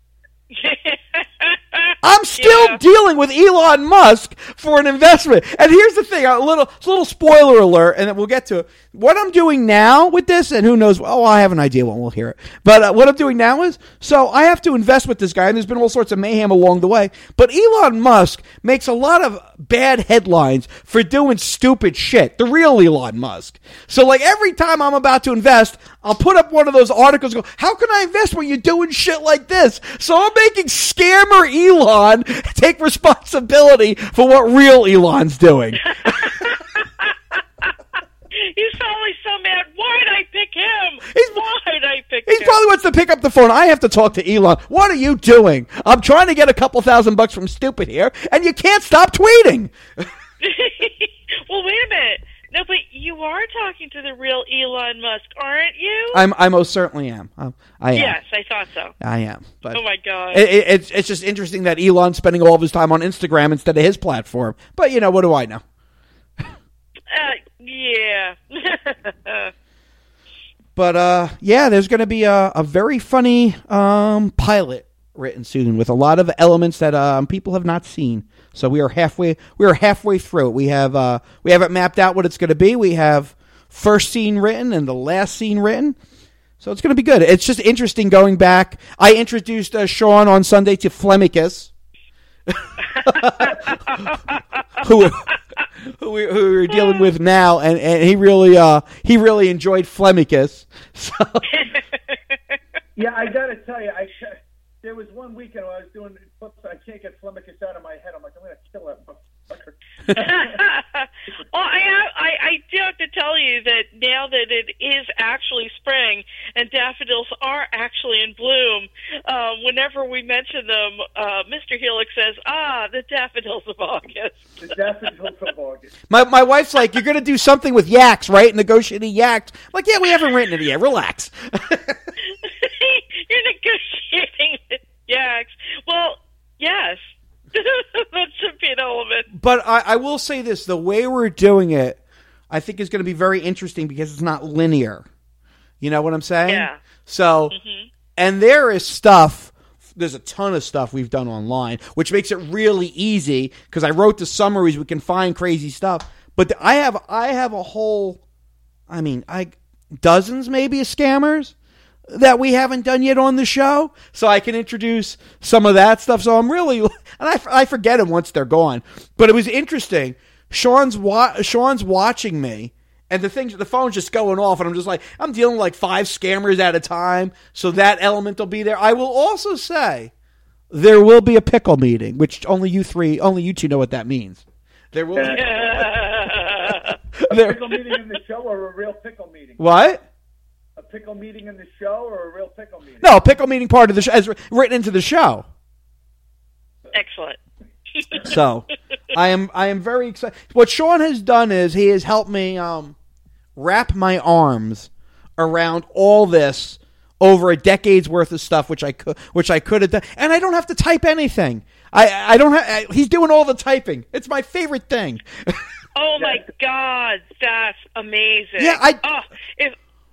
I'm still yeah. dealing with Elon Musk for an investment. And here's the thing, a little a little spoiler alert, and then we'll get to it. What I'm doing now with this, and who knows, oh, I have an idea when we'll hear it. But uh, what I'm doing now is, so I have to invest with this guy, and there's been all sorts of mayhem along the way. But Elon Musk makes a lot of bad headlines for doing stupid shit. The real Elon Musk. So, like, every time I'm about to invest, I'll put up one of those articles and go, how can I invest when you're doing shit like this? So I'm making scammer Elon take responsibility for what real Elon's doing. He's probably so mad. Why'd I pick him? He's, Why'd I pick he him? He probably wants to pick up the phone. I have to talk to Elon. What are you doing? I'm trying to get a couple thousand bucks from Stupid here, and you can't stop tweeting. Well, wait a minute. No, but you are talking to the real Elon Musk, aren't you? I'm, I most certainly am. Um, I am. Yes, I thought so. I am. But oh, my God. It, it, it's, it's just interesting that Elon's spending all of his time on Instagram instead of his platform. But, you know, what do I know? Uh, yeah. But, uh, yeah, there's going to be a, a very funny um, pilot written soon with a lot of elements that um, people have not seen. So we are halfway. We are halfway through it. We have uh, we have it mapped out what it's going to be. We have first scene written and the last scene written. So it's going to be good. It's just interesting going back. I introduced uh, Sean on Sunday to Flemicus, who, who, we, who we're dealing with now, and, and he really uh, he really enjoyed Flemicus. So. Yeah, I got to tell you, I there was one weekend when I was doing I can't get Flemicus out of my head. I'm like, I'm going to kill that motherfucker. Well, I, have, I I do have to tell you that now that it is actually spring and daffodils are actually in bloom, uh, whenever we mention them, uh, Mister Helix says, "Ah, the daffodils of August." The daffodils of August. My my wife's like, "You're going to do something with yaks, right? Negotiating yaks." I'm like, yeah, we haven't written it yet. Relax. You're negotiating with yaks. Well, yes. That should be an element. But I, I will say this: the way we're doing it, I think is going to be very interesting because it's not linear. You know what I'm saying? Yeah. So, mm-hmm. and there is stuff. There's a ton of stuff we've done online, which makes it really easy because I wrote the summaries. We can find crazy stuff. But I have I have a whole, I mean, I dozens maybe of scammers that we haven't done yet on the show, so I can introduce some of that stuff. So I'm really, and I, I forget them once they're gone. But it was interesting. Sean's wa- Sean's watching me, and the things, the phone's just going off, and I'm just like, I'm dealing with like five scammers at a time. So that element will be there. I will also say there will be a pickle meeting, which only you three, only you two know what that means. There will. Be- a there- pickle meeting in the show or a real pickle meeting? What? A pickle meeting in the show or a real pickle meeting? No, a pickle meeting part of the show, as written into the show. Excellent. So, I am I am very excited. What Sean has done is he has helped me um, wrap my arms around all this over a decade's worth of stuff, which I could which I could have done, and I don't have to type anything. I I don't have. I, he's doing all the typing. It's my favorite thing. Oh my God, that's amazing! Yeah, I. Oh, if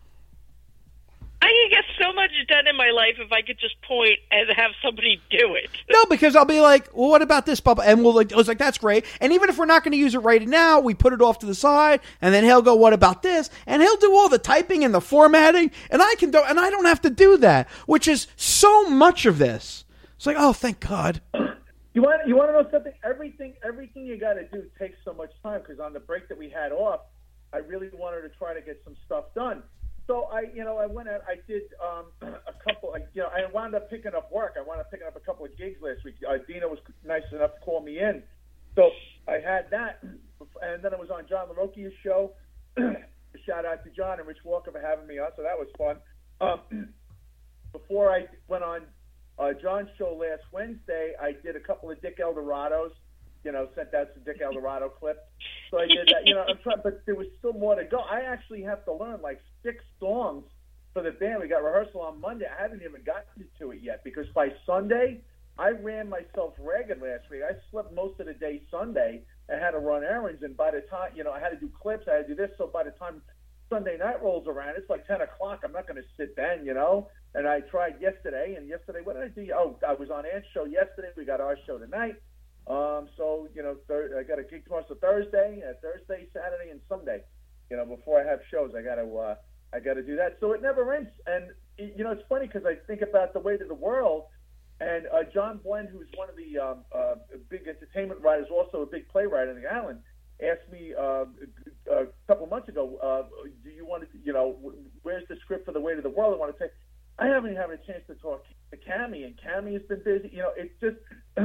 I could get so much done in my life if I could just point and have somebody do it. No, because I'll be like, well, what about this, Bubba? And we'll like, I was like, that's great. And even if we're not going to use it right now, we put it off to the side, and then he'll go, what about this? And he'll do all the typing and the formatting, and I can do, and I don't have to do that, which is so much of this. It's like, oh, thank God. You want you want to know something? Everything everything you got to do takes so much time because on the break that we had off, I really wanted to try to get some stuff done. So I, you know, I went out. I did um, a couple. Like, you know, I wound up picking up work. I wound up picking up a couple of gigs last week. Uh, Dina was nice enough to call me in, so I had that. And then I was on John LaRocchia's show. Shout out to John and Rich Walker for having me on. So that was fun. Um, before I went on uh, John's show last Wednesday, I did a couple of Dick Eldorados. You know, sent out some Dick Eldorado clip. So I did that. You know, I'm trying, but there was still more to go. I actually have to learn like six songs for the band. We got rehearsal on Monday. I haven't even gotten to it yet because by Sunday, I ran myself ragged last week. I slept most of the day Sunday and had to run errands. And by the time, you know, I had to do clips. I had to do this. So by the time Sunday night rolls around, it's like ten o'clock. I'm not going to sit then, you know. And I tried yesterday. And yesterday, what did I do? Oh, I was on Ant's show yesterday. We got our show tonight. Um, so, you know, thir- I got a gig tomorrow, so Thursday, uh, Thursday, Saturday, and Sunday, you know, before I have shows, I got to, uh, I got to do that. So it never ends. And, you know, it's funny because I think about the weight of the world, and uh, John Blend, who's one of the um, uh, big entertainment writers, also a big playwright on the island, asked me uh, a couple months ago, uh, do you want to, you know, where's the script for the weight of the world? I want to say, I haven't even had a chance to talk to Cammie, and Cammie has been busy. You know, it's just...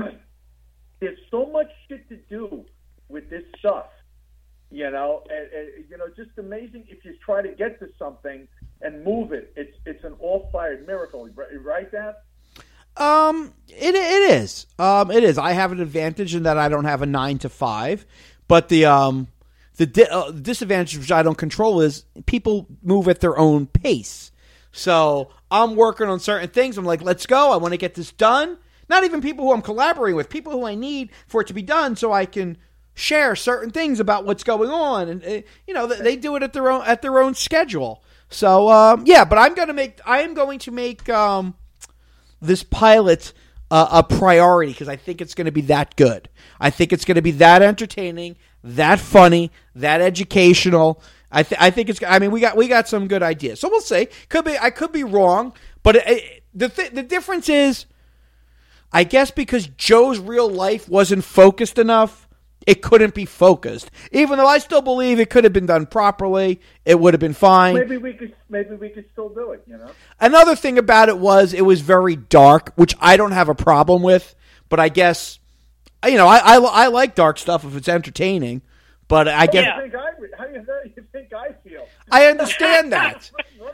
There's so much shit to do with this stuff, you know, and, and, you know, just amazing if you try to get to something and move it. It's it's an all-fired miracle, right, Dad? Um, it it is. Um, it is. I have an advantage in that I don't have a nine to five, but the um the di- uh, disadvantage which I don't control is people move at their own pace. So I'm working on certain things. I'm like, let's go. I want to get this done. Not even people who I'm collaborating with, people who I need for it to be done so I can share certain things about what's going on. And, uh, you know, they do it at their own at their own schedule. So, um, yeah, but I'm going to make, I am going to make um, this pilot a, a priority because I think it's going to be that good. I think it's going to be that entertaining, that funny, that educational. I, th- I think it's. I mean, we got we got some good ideas. So we'll see. Could be. I could be wrong, but it, it, the th- the difference is, I guess because Joe's real life wasn't focused enough, it couldn't be focused. Even though I still believe it could have been done properly, it would have been fine. Maybe we could. Maybe we could still do it. You know. Another thing about it was it was very dark, which I don't have a problem with. But I guess, you know, I I, I like dark stuff if it's entertaining. But I get. How do you think I, how do you, how do you think I feel? I understand that.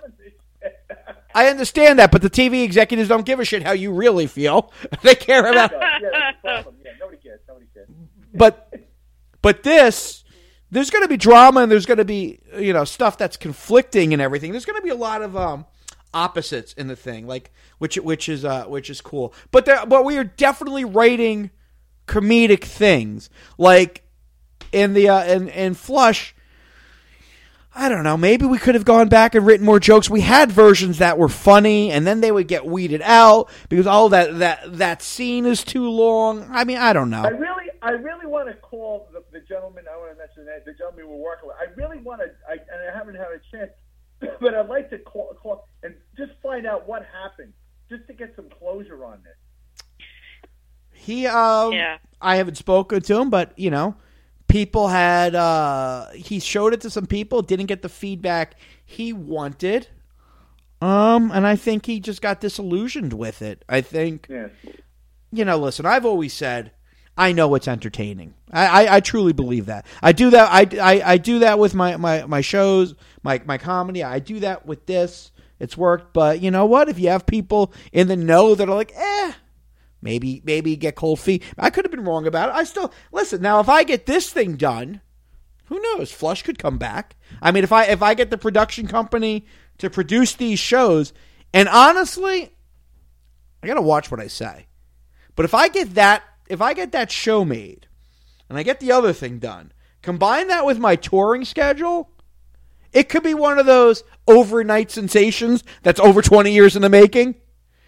I understand that, but the T V executives don't give a shit how you really feel. They care about. Yeah, that's the problem. Yeah, nobody cares. Nobody cares. But, but this, there's going to be drama and there's going to be, you know, stuff that's conflicting and everything. There's going to be a lot of um, opposites in the thing, like which which is uh, which is cool. But there, but we are definitely writing comedic things, like in the uh, in in Flush. I don't know. Maybe we could have gone back and written more jokes. We had versions that were funny, and then they would get weeded out because oh, that that that scene is too long. I mean, I don't know. I really, I really want to call the, the gentleman. I want to mention that the gentleman we're working with. I really want to, I, and I haven't had a chance, but I'd like to call, call and just find out what happened, just to get some closure on this. He, um, Yeah. I haven't spoken to him, but you know. People had, uh, he showed it to some people, didn't get the feedback he wanted. Um, and I think he just got disillusioned with it. I think, Yeah. you know, listen, I've always said, I know it's entertaining. I, I, I truly believe that. I do that. I, I, I do that with my, my, my shows, my, my comedy. I do that with this. It's worked. But you know what? If you have people in the know that are like, eh, Maybe maybe get cold feet. I could have been wrong about it. I still listen. Now, if I get this thing done, who knows? Flush could come back. I mean, if I if I get the production company to produce these shows, and honestly, I gotta watch what I say. But if I get that if I get that show made, and I get the other thing done, combine that with my touring schedule, it could be one of those overnight sensations that's over twenty years in the making.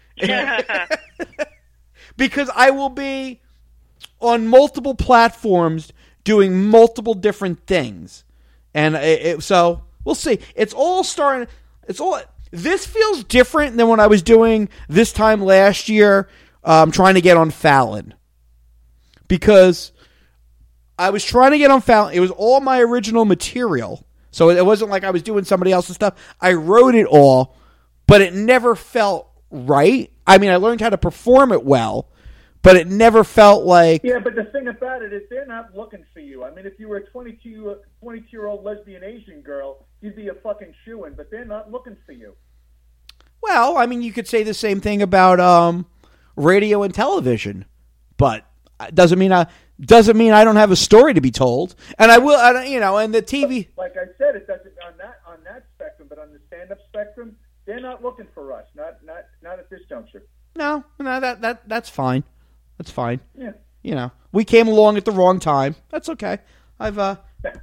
Because I will be on multiple platforms doing multiple different things. And it, it, so we'll see. It's all starting. It's all. This feels different than when I was doing this time last year, um, trying to get on Fallon. Because I was trying to get on Fallon. It was all my original material. So it wasn't like I was doing somebody else's stuff. I wrote it all, but it never felt right. I mean, I learned how to perform it well, but it never felt like... Yeah, but the thing about it is they're not looking for you. I mean, if you were a twenty-two-year-old lesbian Asian girl, you'd be a fucking shoo-in, but they're not looking for you. Well, I mean, you could say the same thing about um, radio and television, but it doesn't mean I doesn't mean I don't have a story to be told. And I will, I, you know, and the T V... Like I said, it doesn't on that on that spectrum, but on the stand-up spectrum, they're not looking for us. Not not not at this juncture. No, no, that that that's fine. That's fine. Yeah. You know, we came along at the wrong time. That's okay. I've uh, that,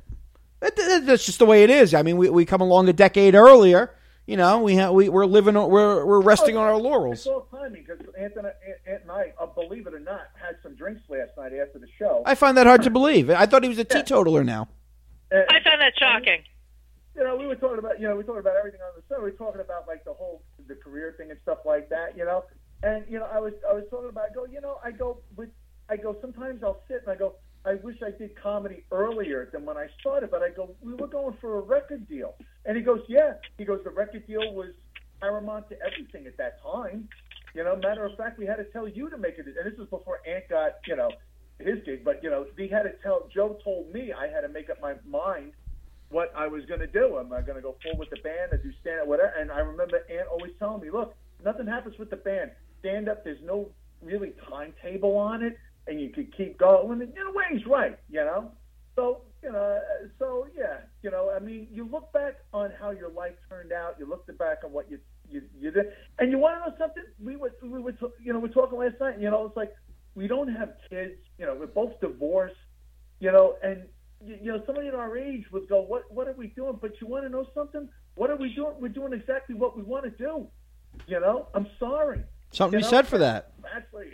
that's just the way it is. I mean, we we come along a decade earlier. You know, we have we we're living we're we're resting oh, on our laurels. It's all timing because Anthony Ant and I, uh, believe it or not, had some drinks last night after the show. I find that hard to believe. I thought he was a teetotaler now. And, I found that shocking. You know, we were talking about, you know, we were talking about everything on the show. We were talking about like the whole the career thing and stuff like that. You know, and you know, I was I was talking about. I go, you know, I go with I go. Sometimes I'll sit and I go, I wish I did comedy earlier than when I started. But I go, we were going for a record deal, and he goes, yeah. He goes, the record deal was paramount to everything at that time. You know, matter of fact, we had to tell you to make it. And this was before Ant got, you know, his gig. But you know, he had to tell. Joe told me I had to make up my mind what I was going to do. Am I going to go full with the band or do stand-up, whatever? And I remember Ant always telling me, look, nothing happens with the band. Stand-up, there's no really timetable on it, and you could keep going. And in a way, he's right, you know? So, you know, so, yeah, you know, I mean, you look back on how your life turned out. You look back on what you you, you did. And you want to know something? We were, we were, you know, we were talking last night, and, you know, it's like we don't have kids. You know, we're both divorced, you know, and you know, somebody at our age would go, what what are we doing? But you want to know something? What are we doing? We're doing exactly what we want to do. You know, I'm sorry. Something you to be know? said for that. Actually, you know,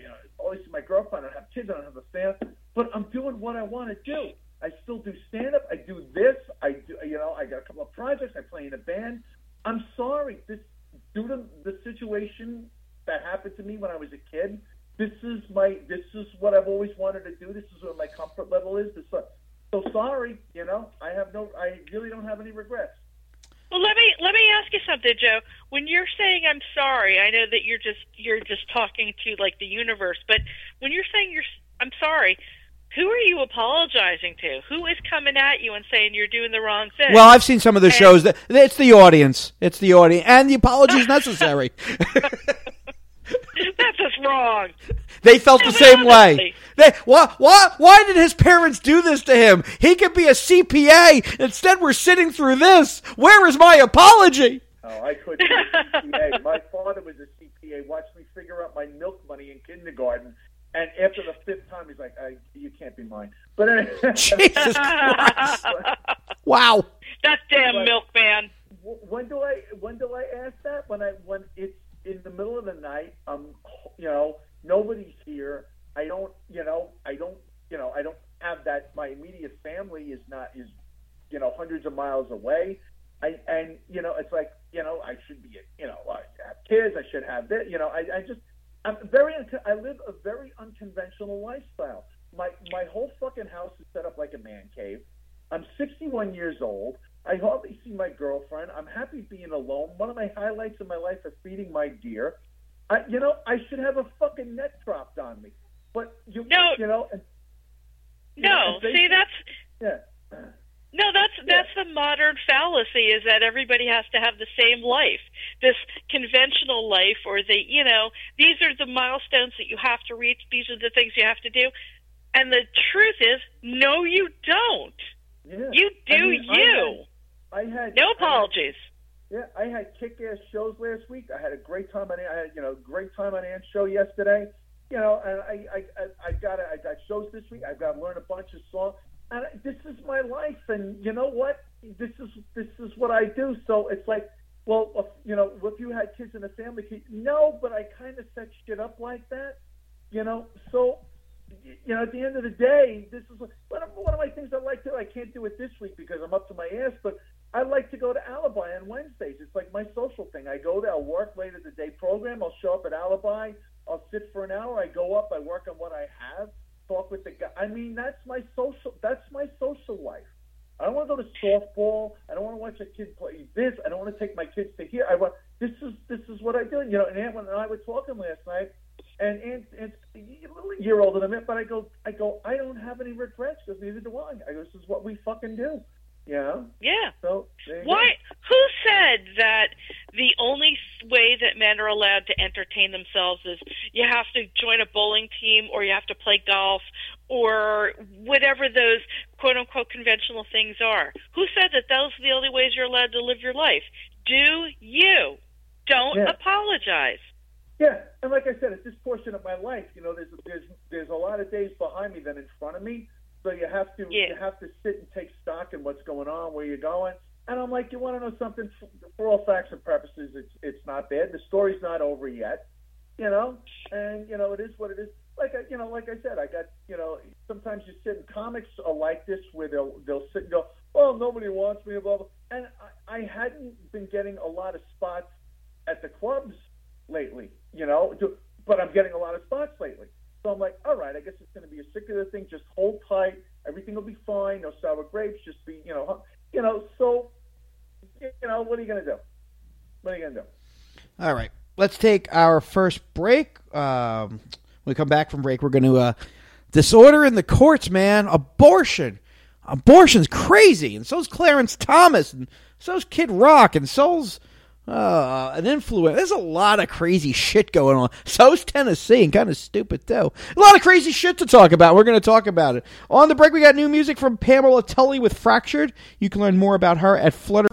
always see my girlfriend. I don't have kids. I don't have a family. But I'm doing what I want to do. I still do stand-up. I do this. I do, you know, I got a couple of projects. I play in a band. I'm sorry. This, due to the situation that happened to me when I was a kid, this is my, this is what I've always wanted to do. This is where my comfort level is. This, so sorry, you know, I have no, I really don't have any regrets. Well, let me let me ask you something, Joe. When you're saying I'm sorry, I know that you're just you're just talking to like the universe, but when you're saying you're I'm sorry, who are you apologizing to? Who is coming at you and saying you're doing the wrong thing? Well, I've seen some of the and, shows that it's the audience. It's the audience, and the apology is necessary. That's just wrong. They felt No, the same way. honestly. They, why, why, why did his parents do this to him? He could be a C P A. Instead, we're sitting through this. Where is my apology? Oh, I couldn't be a C P A. My father was a C P A. Watched me figure out my milk money in kindergarten. And after the fifth time, he's like, I, you can't be mine. But anyway. Jesus Christ. Wow. That damn But- milkman. When do I when do I ask that? When I when it's in the middle of the night, um, you know, nobody's here. I don't, you know, I don't, you know, I don't have that. My immediate family is not is, you know, hundreds of miles away. I and you know, it's like, you know, I should be, you know, I have kids. I should have this. You know, I, I just, I'm very. I live a very unconventional lifestyle. My my whole fucking house is set up like a man cave. I'm sixty-one years old. I hardly see my girlfriend. I'm happy being alone. One of my highlights of my life is feeding my deer. I, you know, I should have a fucking net dropped on me. But you, No. you know, and, you No, know, and they- see that's yeah. no, that's that's the modern fallacy is that everybody has to have the same life, this conventional life, or the you know these are the milestones that you have to reach. These are the things you have to do, and the truth is, no, you don't. Yeah. You do I mean, you. I had, I had No apologies. I had, yeah, I had kick-ass shows last week. I had a great time on. I had you know great time on Ant's show yesterday. You know, and I I I, I got I got shows this week. I've got to learn a bunch of songs. And this is my life, and you know what? This is this is what I do. So it's like, well, if, you know, if you had kids in a family, no, but I kind of set shit up like that, you know. So, you know, at the end of the day, this is one of, one of my things I like to. I can't do it this week because I'm up to my ass, but I like to go to Alibi on Wednesdays. It's like my social thing. I go there, I'll work late at the day program. I'll show up at Alibi. I'll sit for an hour. I go up. I work on what I have. Talk with the guy. I mean, that's my social. That's my social life. I don't want to go to softball. I don't want to watch a kid play this. I don't want to take my kids to here. I want. This is this is what I do. You know, and Aunt and I were talking last night, and Aunt, Aunt's a year older than me. But I go, I go. I don't have any regrets because neither do I. I go. This is what we fucking do. You know. Yeah. So there you Why? go. Who said that the only way that men are allowed to entertain themselves is you have to join a bowling team or you have to play golf or whatever those quote-unquote conventional things are? Who said that those are the only ways you're allowed to live your life? Do you. Don't Yeah. apologize. Yeah, and like I said, at this portion of my life, you know, there's there's there's a lot of days behind me than in front of me. So you have to Yeah. you have to sit and take stock in what's going on, where you're going. And I'm like, you want to know something? For all facts and purposes, it's it's not bad. The story's not over yet, you know. And you know, it is what it is. Like I, you know, like I said, I got you know. Sometimes you sit in comics are like this, where they'll they'll sit and go, "Oh, nobody wants me," blah blah. And I, I hadn't been getting a lot of spots at the clubs lately, you know. But I'm getting a lot of spots lately. So I'm like, all right, I guess it's going to be a circular thing. Just hold tight. Everything will be fine. No sour grapes. Just be, you know, you know. So, you know, what are you going to do? What are you going to do? All right. Let's take our first break. Um, when we come back from break, we're going to uh, disorder in the courts, man. Abortion. Abortion's crazy. And so's Clarence Thomas. And so's Kid Rock. And so's uh, an influence. There's a lot of crazy shit going on. So's Tennessee. And kind of stupid, too. A lot of crazy shit to talk about. We're going to talk about it. On the break, we got new music from Pamela Tully with Fractured. You can learn more about her at Flutter.